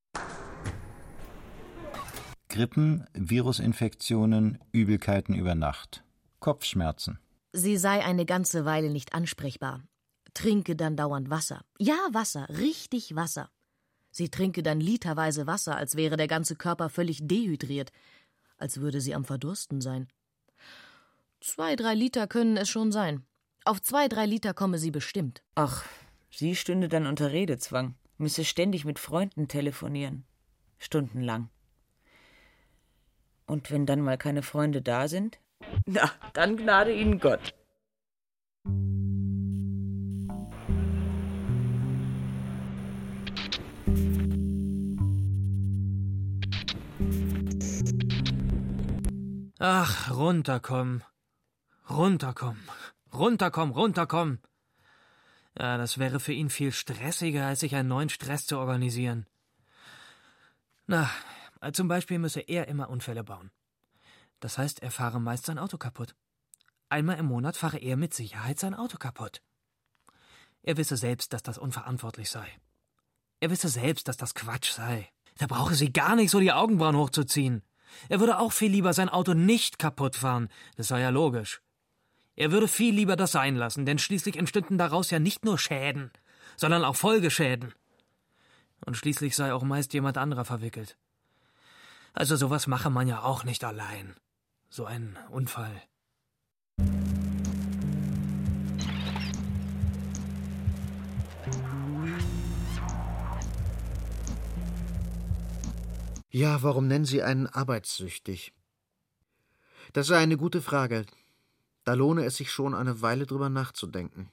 Grippen, Virusinfektionen, Übelkeiten über Nacht, Kopfschmerzen. Sie sei eine ganze Weile nicht ansprechbar. trinke dann dauernd Wasser. Ja, Wasser, richtig Wasser. Sie trinke dann literweise Wasser, als wäre der ganze Körper völlig dehydriert, als würde sie am Verdursten sein. 2-3 Liter können es schon sein. Auf 2-3 Liter komme sie bestimmt. Ach, sie stünde dann unter Redezwang, müsse ständig mit Freunden telefonieren. Stundenlang. Und wenn dann mal keine Freunde da sind? Na, dann gnade ihnen Gott. Ach, runterkommen. Runterkommen. Ja, das wäre für ihn viel stressiger, als sich einen neuen Stress zu organisieren. Na, zum Beispiel müsse er immer Unfälle bauen. Das heißt, er fahre meist sein Auto kaputt. Einmal im Monat fahre er mit Sicherheit sein Auto kaputt. Er wisse selbst, dass das unverantwortlich sei. Er wisse selbst, dass das Quatsch sei. Da brauche sie gar nicht so die Augenbrauen hochzuziehen. Er würde auch viel lieber sein Auto nicht kaputt fahren, das sei ja logisch. Er würde viel lieber das sein lassen, denn schließlich entstünden daraus ja nicht nur Schäden, sondern auch Folgeschäden. Und schließlich sei auch meist jemand anderer verwickelt. Also sowas mache man ja auch nicht allein. So ein Unfall. Ja, warum nennen Sie einen arbeitssüchtig? Das sei eine gute Frage. Da lohne es sich schon, eine Weile drüber nachzudenken.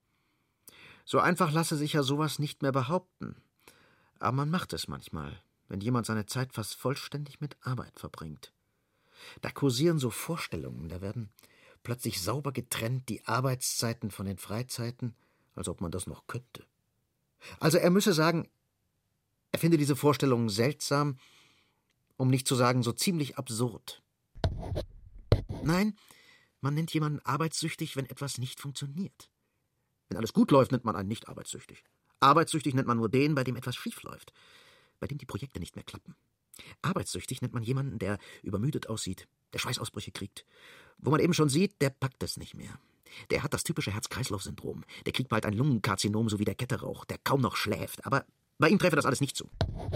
So einfach lasse sich ja sowas nicht mehr behaupten. Aber man macht es manchmal, wenn jemand seine Zeit fast vollständig mit Arbeit verbringt. Da kursieren so Vorstellungen, da werden plötzlich sauber getrennt die Arbeitszeiten von den Freizeiten, als ob man das noch könnte. Also er müsse sagen, er finde diese Vorstellungen seltsam, um nicht zu sagen so ziemlich absurd. Nein, man nennt jemanden arbeitssüchtig, wenn etwas nicht funktioniert. Wenn alles gut läuft, nennt man einen nicht arbeitssüchtig. Arbeitssüchtig nennt man nur den, bei dem etwas schief läuft, bei dem die Projekte nicht mehr klappen. Arbeitssüchtig nennt man jemanden, der übermüdet aussieht, der Schweißausbrüche kriegt, wo man eben schon sieht, der packt es nicht mehr. Der hat das typische Herz-Kreislauf-Syndrom, der kriegt bald ein Lungenkarzinom, so wie der Ketterauch, der kaum noch schläft, aber bei ihm treffe das alles nicht zu.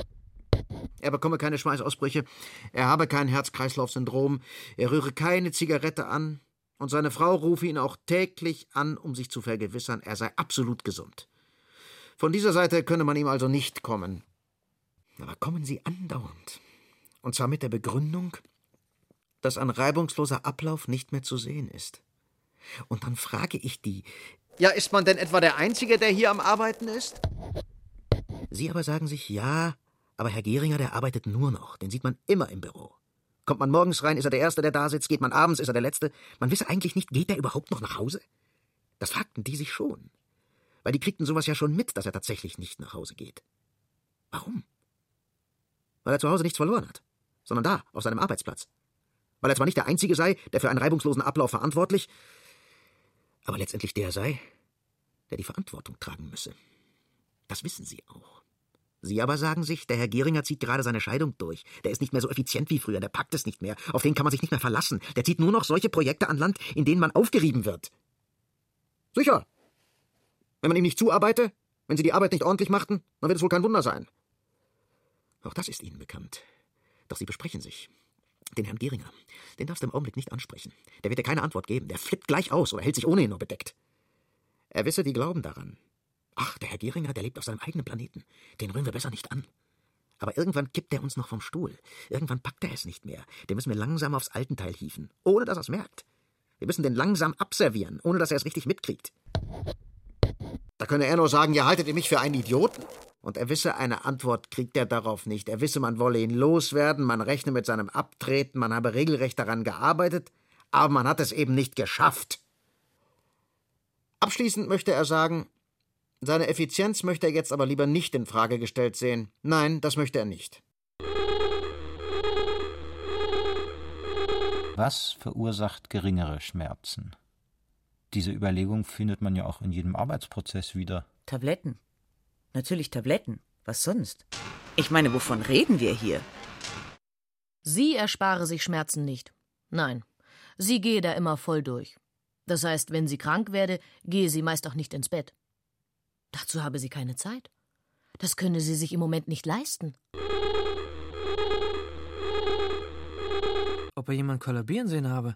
Er bekomme keine Schweißausbrüche, er habe kein Herz-Kreislauf-Syndrom, er rühre keine Zigarette an und seine Frau rufe ihn auch täglich an, um sich zu vergewissern, er sei absolut gesund. Von dieser Seite könne man ihm also nicht kommen. Aber kommen sie andauernd. Und zwar mit der Begründung, dass ein reibungsloser Ablauf nicht mehr zu sehen ist. Und dann frage ich die, ja, ist man denn etwa der Einzige, der hier am Arbeiten ist? Sie aber sagen sich, ja, aber Herr Gehringer, der arbeitet nur noch, den sieht man immer im Büro. Kommt man morgens rein, ist er der Erste, der da sitzt, geht man abends, ist er der Letzte. Man wisse eigentlich nicht, geht er überhaupt noch nach Hause? Das fragten die sich schon. Weil die kriegten sowas ja schon mit, dass er tatsächlich nicht nach Hause geht. Warum? Weil er zu Hause nichts verloren hat, sondern da, auf seinem Arbeitsplatz. Weil er zwar nicht der Einzige sei, der für einen reibungslosen Ablauf verantwortlich, aber letztendlich der sei, der die Verantwortung tragen müsse. Das wissen sie auch. Sie aber sagen sich, der Herr Gehringer zieht gerade seine Scheidung durch. Der ist nicht mehr so effizient wie früher, der packt es nicht mehr. Auf den kann man sich nicht mehr verlassen. Der zieht nur noch solche Projekte an Land, in denen man aufgerieben wird. Sicher. Wenn man ihm nicht zuarbeite, wenn sie die Arbeit nicht ordentlich machten, dann wird es wohl kein Wunder sein. Auch das ist ihnen bekannt. Doch sie besprechen sich. Den Herrn Gehringer, den darfst du im Augenblick nicht ansprechen. Der wird dir keine Antwort geben. Der flippt gleich aus oder hält sich ohnehin nur bedeckt. Er wisse, die glauben daran. Ach, der Herr Gehringer, der lebt auf seinem eigenen Planeten. Den rühren wir besser nicht an. Aber irgendwann kippt er uns noch vom Stuhl. Irgendwann packt er es nicht mehr. Den müssen wir langsam aufs Altenteil hieven, ohne dass er es merkt. Wir müssen den langsam abservieren, ohne dass er es richtig mitkriegt. Da könne er nur sagen, ja, haltet ihr mich für einen Idioten? Und er wisse, eine Antwort kriegt er darauf nicht. Er wisse, man wolle ihn loswerden, man rechne mit seinem Abtreten, man habe regelrecht daran gearbeitet, aber man hat es eben nicht geschafft. Abschließend möchte er sagen, seine Effizienz möchte er jetzt aber lieber nicht in Frage gestellt sehen. Nein, das möchte er nicht. Was verursacht geringere Schmerzen? Diese Überlegung findet man ja auch in jedem Arbeitsprozess wieder. Tabletten. Natürlich Tabletten. Was sonst? Ich meine, wovon reden wir hier? Sie erspare sich Schmerzen nicht. Nein, sie gehe da immer voll durch. Das heißt, wenn sie krank werde, gehe sie meist auch nicht ins Bett. Dazu habe sie keine Zeit. Das könne sie sich im Moment nicht leisten. Ob er jemand kollabieren sehen habe?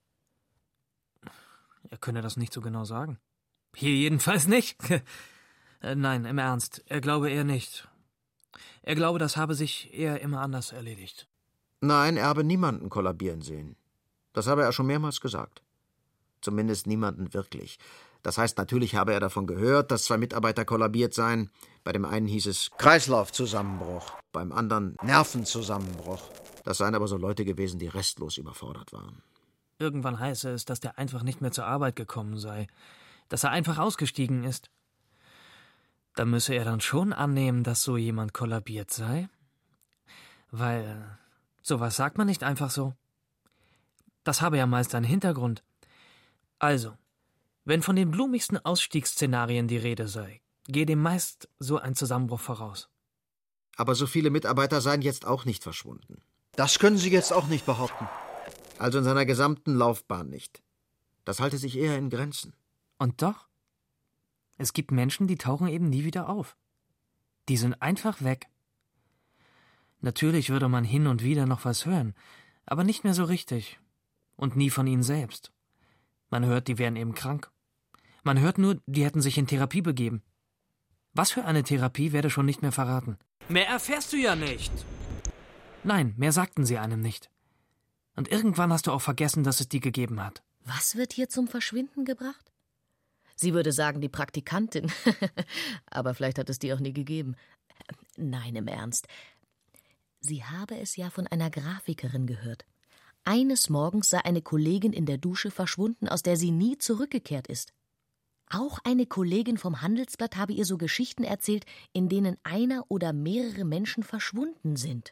Er könne das nicht so genau sagen. Hier jedenfalls nicht. Nein, im Ernst, er glaube eher nicht. Er glaube, das habe sich eher immer anders erledigt. Nein, er habe niemanden kollabieren sehen. Das habe er schon mehrmals gesagt. Zumindest niemanden wirklich. Das heißt, natürlich habe er davon gehört, dass 2 Mitarbeiter kollabiert seien. Bei dem einen hieß es Kreislaufzusammenbruch, beim anderen Nervenzusammenbruch. Das seien aber so Leute gewesen, die restlos überfordert waren. Irgendwann heiße es, dass der einfach nicht mehr zur Arbeit gekommen sei, dass er einfach ausgestiegen ist. Da müsse er dann schon annehmen, dass so jemand kollabiert sei. Weil sowas sagt man nicht einfach so. Das habe ja meist einen Hintergrund. Also, wenn von den blumigsten Ausstiegsszenarien die Rede sei, gehe dem meist so ein Zusammenbruch voraus. Aber so viele Mitarbeiter seien jetzt auch nicht verschwunden. Das können Sie jetzt auch nicht behaupten. Also in seiner gesamten Laufbahn nicht. Das halte sich eher in Grenzen. Und doch? Es gibt Menschen, die tauchen eben nie wieder auf. Die sind einfach weg. Natürlich würde man hin und wieder noch was hören, aber nicht mehr so richtig. Und nie von ihnen selbst. Man hört, die wären eben krank. Man hört nur, die hätten sich in Therapie begeben. Was für eine Therapie werde schon nicht mehr verraten. Mehr erfährst du ja nicht. Nein, mehr sagten sie einem nicht. Und irgendwann hast du auch vergessen, dass es die gegeben hat. Was wird hier zum Verschwinden gebracht? Sie würde sagen, die Praktikantin. Aber vielleicht hat es die auch nie gegeben. Nein, im Ernst. Sie habe es ja von einer Grafikerin gehört. Eines Morgens sei eine Kollegin in der Dusche verschwunden, aus der sie nie zurückgekehrt ist. Auch eine Kollegin vom Handelsblatt habe ihr so Geschichten erzählt, in denen einer oder mehrere Menschen verschwunden sind.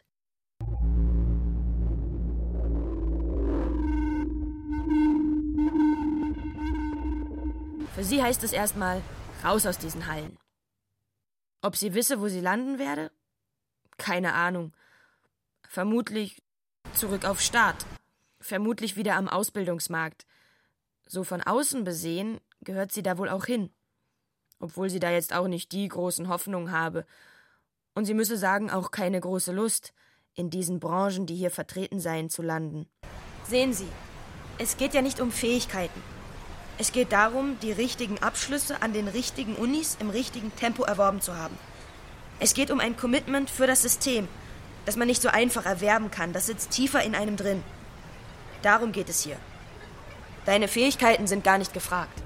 Für sie heißt es erstmal, raus aus diesen Hallen. Ob sie wisse, wo sie landen werde? Keine Ahnung. Vermutlich zurück auf Start. Vermutlich wieder am Ausbildungsmarkt. So von außen besehen gehört sie da wohl auch hin. Obwohl sie da jetzt auch nicht die großen Hoffnungen habe. Und sie müsse sagen, auch keine große Lust, in diesen Branchen, die hier vertreten seien, zu landen. Sehen Sie, es geht ja nicht um Fähigkeiten. Es geht darum, die richtigen Abschlüsse an den richtigen Unis im richtigen Tempo erworben zu haben. Es geht um ein Commitment für das System, das man nicht so einfach erwerben kann. Das sitzt tiefer in einem drin. Darum geht es hier. Deine Fähigkeiten sind gar nicht gefragt.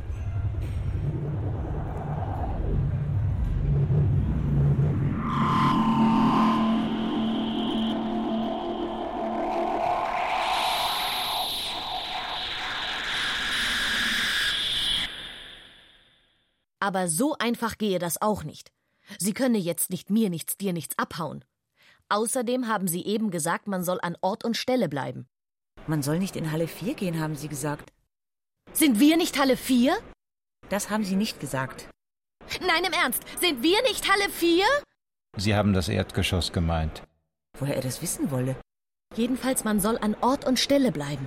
Aber so einfach gehe das auch nicht. Sie könne jetzt nicht mir nichts, dir nichts abhauen. Außerdem haben Sie eben gesagt, man soll an Ort und Stelle bleiben. Man soll nicht in Halle 4 gehen, haben Sie gesagt. Sind wir nicht Halle 4? Das haben Sie nicht gesagt. Nein, im Ernst, sind wir nicht Halle 4? Sie haben das Erdgeschoss gemeint. Woher er das wissen wolle. Jedenfalls, man soll an Ort und Stelle bleiben.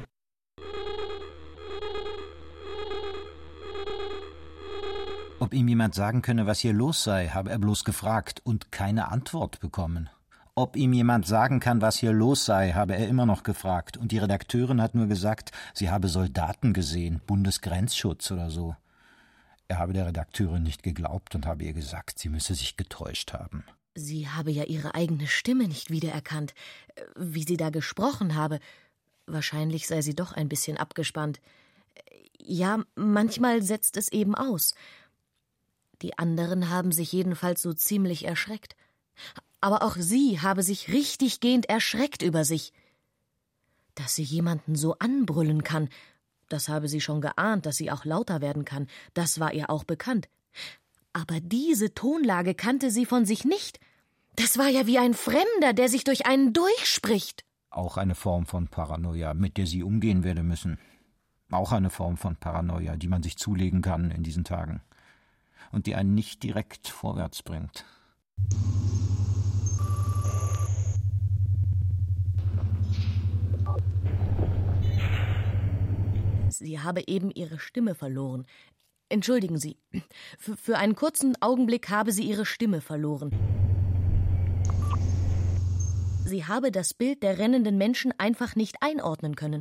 Ob ihm jemand sagen könne, was hier los sei, habe er bloß gefragt und keine Antwort bekommen. Ob ihm jemand sagen kann, was hier los sei, habe er immer noch gefragt, und die Redakteurin hat nur gesagt, sie habe Soldaten gesehen, Bundesgrenzschutz oder so. Er habe der Redakteurin nicht geglaubt und habe ihr gesagt, sie müsse sich getäuscht haben. Sie habe ja ihre eigene Stimme nicht wiedererkannt, wie sie da gesprochen habe. Wahrscheinlich sei sie doch ein bisschen abgespannt. Ja, manchmal setzt es eben aus. Die anderen haben sich jedenfalls so ziemlich erschreckt. Aber auch sie habe sich richtiggehend erschreckt über sich. Dass sie jemanden so anbrüllen kann, das habe sie schon geahnt, dass sie auch lauter werden kann, das war ihr auch bekannt. Aber diese Tonlage kannte sie von sich nicht. Das war ja wie ein Fremder, der sich durch einen durchspricht. Auch eine Form von Paranoia, mit der sie umgehen werde müssen. Auch eine Form von Paranoia, die man sich zulegen kann in diesen Tagen. Und die einen nicht direkt vorwärts bringt. Sie habe eben ihre Stimme verloren. Entschuldigen Sie. Für einen kurzen Augenblick habe sie ihre Stimme verloren. Sie habe das Bild der rennenden Menschen einfach nicht einordnen können.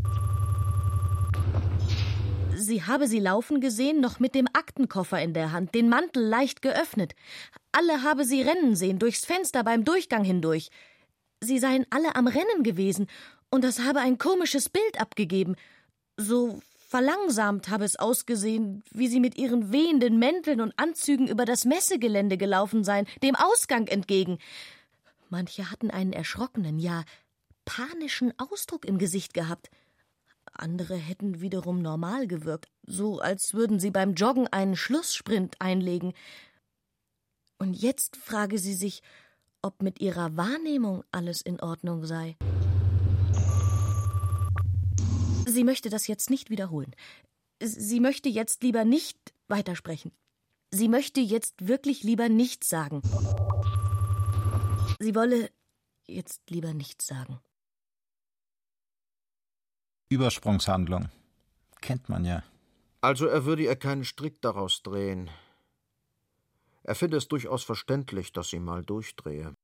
Sie habe sie laufen gesehen, noch mit dem Aktenkoffer in der Hand, den Mantel leicht geöffnet. Alle habe sie rennen sehen, durchs Fenster beim Durchgang hindurch. Sie seien alle am Rennen gewesen, und das habe ein komisches Bild abgegeben. So verlangsamt habe es ausgesehen, wie sie mit ihren wehenden Mänteln und Anzügen über das Messegelände gelaufen seien, dem Ausgang entgegen. Manche hatten einen erschrockenen, ja panischen Ausdruck im Gesicht gehabt. Andere hätten wiederum normal gewirkt, so als würden sie beim Joggen einen Schlusssprint einlegen. Und jetzt frage sie sich, ob mit ihrer Wahrnehmung alles in Ordnung sei. Sie möchte das jetzt nicht wiederholen. Sie möchte jetzt lieber nicht weitersprechen. Sie möchte jetzt wirklich lieber nichts sagen. Sie wolle jetzt lieber nichts sagen. Übersprungshandlung. Kennt man ja. Also er würde ihr keinen Strick daraus drehen. Er finde es durchaus verständlich, dass sie mal durchdrehe.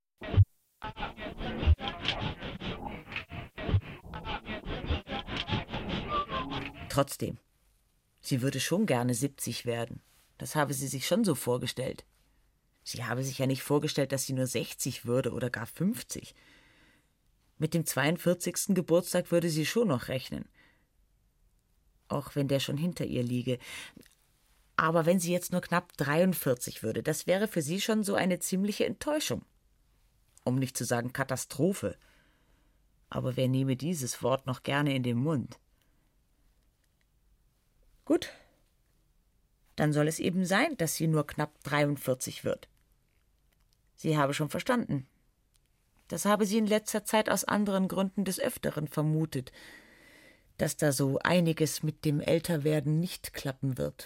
Trotzdem, sie würde schon gerne 70 werden. Das habe sie sich schon so vorgestellt. Sie habe sich ja nicht vorgestellt, dass sie nur 60 würde oder gar 50. Mit dem 42. Geburtstag würde sie schon noch rechnen. Auch wenn der schon hinter ihr liege. Aber wenn sie jetzt nur knapp 43 würde, das wäre für sie schon so eine ziemliche Enttäuschung. Um nicht zu sagen Katastrophe. Aber wer nehme dieses Wort noch gerne in den Mund? Gut, dann soll es eben sein, dass sie nur knapp 43 wird. Sie habe schon verstanden. Das habe sie in letzter Zeit aus anderen Gründen des Öfteren vermutet, dass da so einiges mit dem Älterwerden nicht klappen wird.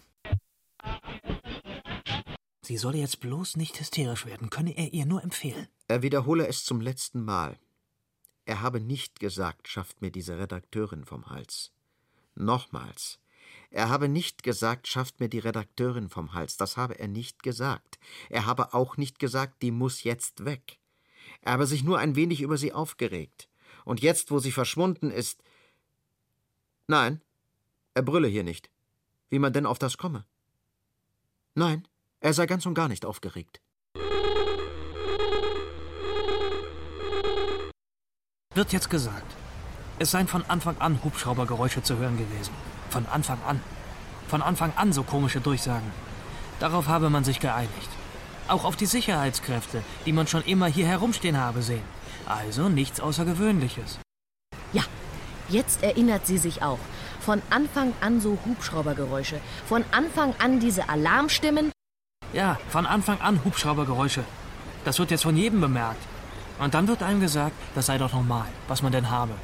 Sie solle jetzt bloß nicht hysterisch werden, könne er ihr nur empfehlen. Er wiederhole es zum letzten Mal. Er habe nicht gesagt, schafft mir diese Redakteurin vom Hals. Nochmals. Er habe nicht gesagt, schafft mir die Redakteurin vom Hals. Das habe er nicht gesagt. Er habe auch nicht gesagt, die muss jetzt weg. Er habe sich nur ein wenig über sie aufgeregt. Und jetzt, wo sie verschwunden ist... Nein, er brülle hier nicht. Wie man denn auf das komme? Nein, er sei ganz und gar nicht aufgeregt. Wird jetzt gesagt, es seien von Anfang an Hubschraubergeräusche zu hören gewesen. Von Anfang an. Von Anfang an so komische Durchsagen. Darauf habe man sich geeinigt. Auch auf die Sicherheitskräfte, die man schon immer hier herumstehen habe sehen. Also nichts Außergewöhnliches. Ja, jetzt erinnert sie sich auch. Von Anfang an so Hubschraubergeräusche. Von Anfang an diese Alarmstimmen. Ja, von Anfang an Hubschraubergeräusche. Das wird jetzt von jedem bemerkt. Und dann wird einem gesagt, das sei doch normal, was man denn habe.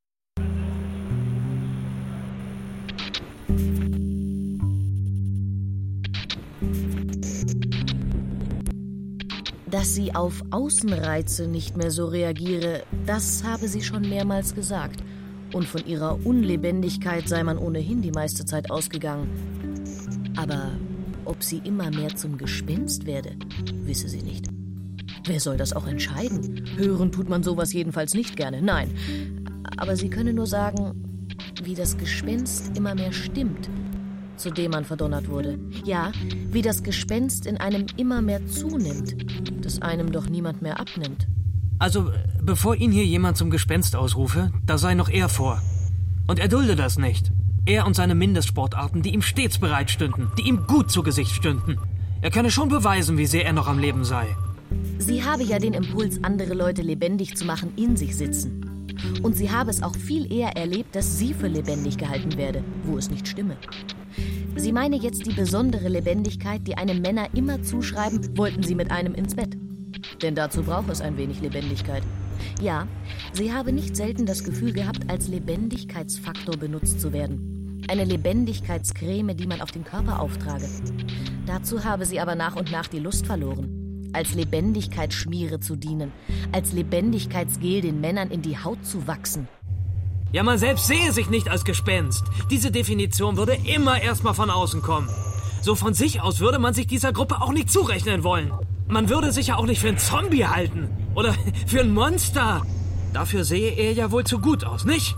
Dass sie auf Außenreize nicht mehr so reagiere, das habe sie schon mehrmals gesagt. Und von ihrer Unlebendigkeit sei man ohnehin die meiste Zeit ausgegangen. Aber ob sie immer mehr zum Gespenst werde, wisse sie nicht. Wer soll das auch entscheiden? Hören tut man sowas jedenfalls nicht gerne, nein. Aber sie könne nur sagen, wie das Gespenst immer mehr stimmt, zu dem man verdonnert wurde. Ja, wie das Gespenst in einem immer mehr zunimmt, das einem doch niemand mehr abnimmt. Also, bevor ihn hier jemand zum Gespenst ausrufe, da sei noch er vor. Und er dulde das nicht. Er und seine Mindestsportarten, die ihm stets bereit stünden, die ihm gut zu Gesicht stünden. Er könne schon beweisen, wie sehr er noch am Leben sei. Sie habe ja den Impuls, andere Leute lebendig zu machen, in sich sitzen. Und sie habe es auch viel eher erlebt, dass sie für lebendig gehalten werde, wo es nicht stimme. Sie meine jetzt die besondere Lebendigkeit, die einem Männer immer zuschreiben, wollten sie mit einem ins Bett. Denn dazu braucht es ein wenig Lebendigkeit. Ja, sie habe nicht selten das Gefühl gehabt, als Lebendigkeitsfaktor benutzt zu werden. Eine Lebendigkeitscreme, die man auf den Körper auftrage. Dazu habe sie aber nach und nach die Lust verloren. Als Lebendigkeitsschmiere zu dienen, als Lebendigkeitsgel den Männern in die Haut zu wachsen. Ja, man selbst sehe sich nicht als Gespenst. Diese Definition würde immer erstmal von außen kommen. So von sich aus würde man sich dieser Gruppe auch nicht zurechnen wollen. Man würde sich ja auch nicht für einen Zombie halten. Oder für ein Monster. Dafür sehe er ja wohl zu gut aus, nicht?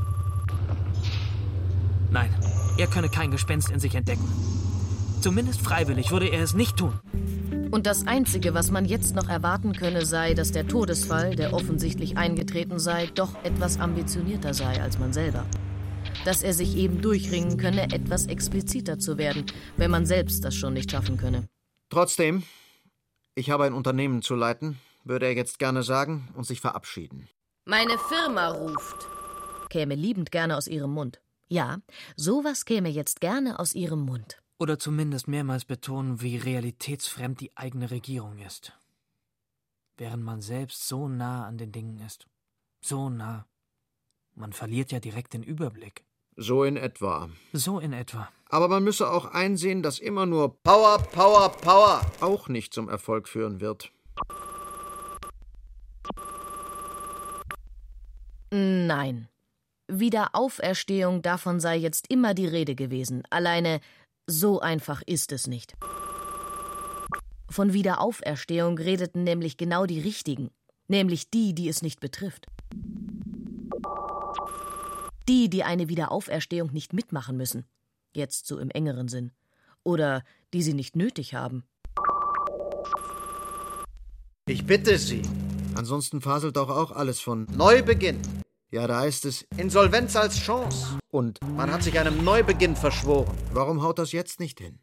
Nein, er könne kein Gespenst in sich entdecken. Zumindest freiwillig würde er es nicht tun. Und das Einzige, was man jetzt noch erwarten könne, sei, dass der Todesfall, der offensichtlich eingetreten sei, doch etwas ambitionierter sei als man selber. Dass er sich eben durchringen könne, etwas expliziter zu werden, wenn man selbst das schon nicht schaffen könne. Trotzdem, ich habe ein Unternehmen zu leiten, würde er jetzt gerne sagen und sich verabschieden. Meine Firma ruft. Käme liebend gerne aus ihrem Mund. Ja, sowas käme jetzt gerne aus ihrem Mund. Oder zumindest mehrmals betonen, wie realitätsfremd die eigene Regierung ist. Während man selbst so nah an den Dingen ist. So nah. Man verliert ja direkt den Überblick. So in etwa. So in etwa. Aber man müsse auch einsehen, dass immer nur Power, Power, Power auch nicht zum Erfolg führen wird. Nein. Wiederauferstehung, davon sei jetzt immer die Rede gewesen. Alleine, so einfach ist es nicht. Von Wiederauferstehung redeten nämlich genau die Richtigen. Nämlich die, die es nicht betrifft. Die eine Wiederauferstehung nicht mitmachen müssen. Jetzt so im engeren Sinn. Oder die sie nicht nötig haben. Ich bitte Sie. Ansonsten faselt doch auch alles von Neubeginn. Ja, da heißt es Insolvenz als Chance. Und man hat sich einem Neubeginn verschworen. Warum haut das jetzt nicht hin?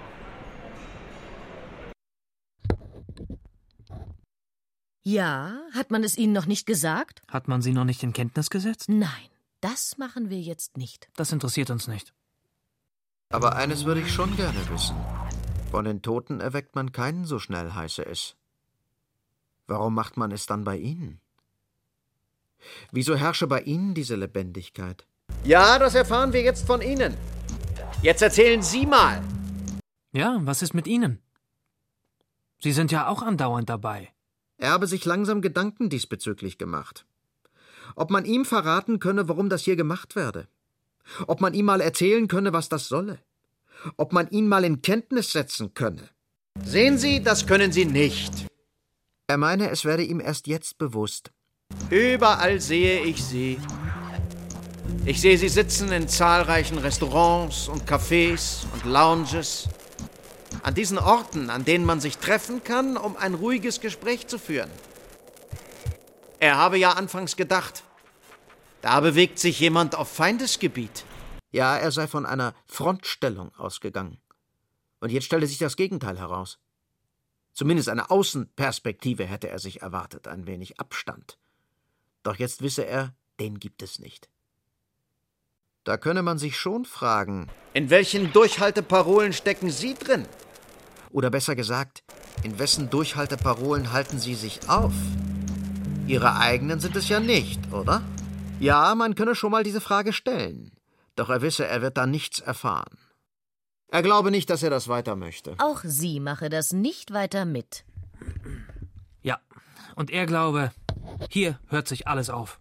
Ja, hat man es Ihnen noch nicht gesagt? Hat man sie noch nicht in Kenntnis gesetzt? Nein, das machen wir jetzt nicht. Das interessiert uns nicht. Aber eines würde ich schon gerne wissen. Von den Toten erweckt man keinen so schnell, heiße es. Warum macht man es dann bei Ihnen? Wieso herrsche bei Ihnen diese Lebendigkeit? Ja, das erfahren wir jetzt von Ihnen. Jetzt erzählen Sie mal. Ja, was ist mit Ihnen? Sie sind ja auch andauernd dabei. Er habe sich langsam Gedanken diesbezüglich gemacht. Ob man ihm verraten könne, warum das hier gemacht werde. Ob man ihm mal erzählen könne, was das solle. Ob man ihn mal in Kenntnis setzen könne. Sehen Sie, das können Sie nicht. Er meine, es werde ihm erst jetzt bewusst. Überall sehe ich Sie. Ich sehe Sie sitzen in zahlreichen Restaurants und Cafés und Lounges. An diesen Orten, an denen man sich treffen kann, um ein ruhiges Gespräch zu führen. Er habe ja anfangs gedacht, da bewegt sich jemand auf Feindesgebiet. Ja, er sei von einer Frontstellung ausgegangen. Und jetzt stelle sich das Gegenteil heraus. Zumindest eine Außenperspektive hätte er sich erwartet, ein wenig Abstand. Doch jetzt wisse er, den gibt es nicht. Da könne man sich schon fragen, in welchen Durchhalteparolen stecken Sie drin? Oder besser gesagt, in wessen Durchhalteparolen halten Sie sich auf? Ihre eigenen sind es ja nicht, oder? Ja, man könne schon mal diese Frage stellen. Doch er wisse, er wird da nichts erfahren. Er glaube nicht, dass er das weiter möchte. Auch sie mache das nicht weiter mit. Ja, und er glaube, hier hört sich alles auf.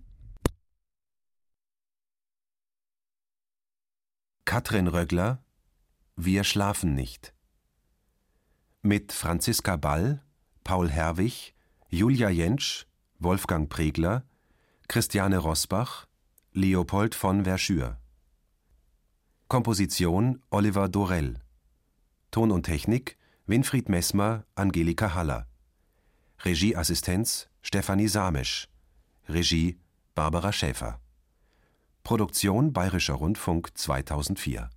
Katrin Röggler, Wir schlafen nicht. Mit Franziska Ball, Paul Herwig, Julia Jentsch, Wolfgang Pregler, Christiane Rosbach, Leopold von Verschür. Komposition Oliver Dorell. Ton und Technik Winfried Messmer, Angelika Haller. Regieassistenz Stefanie Samesch. Regie Barbara Schäfer. Produktion Bayerischer Rundfunk 2004.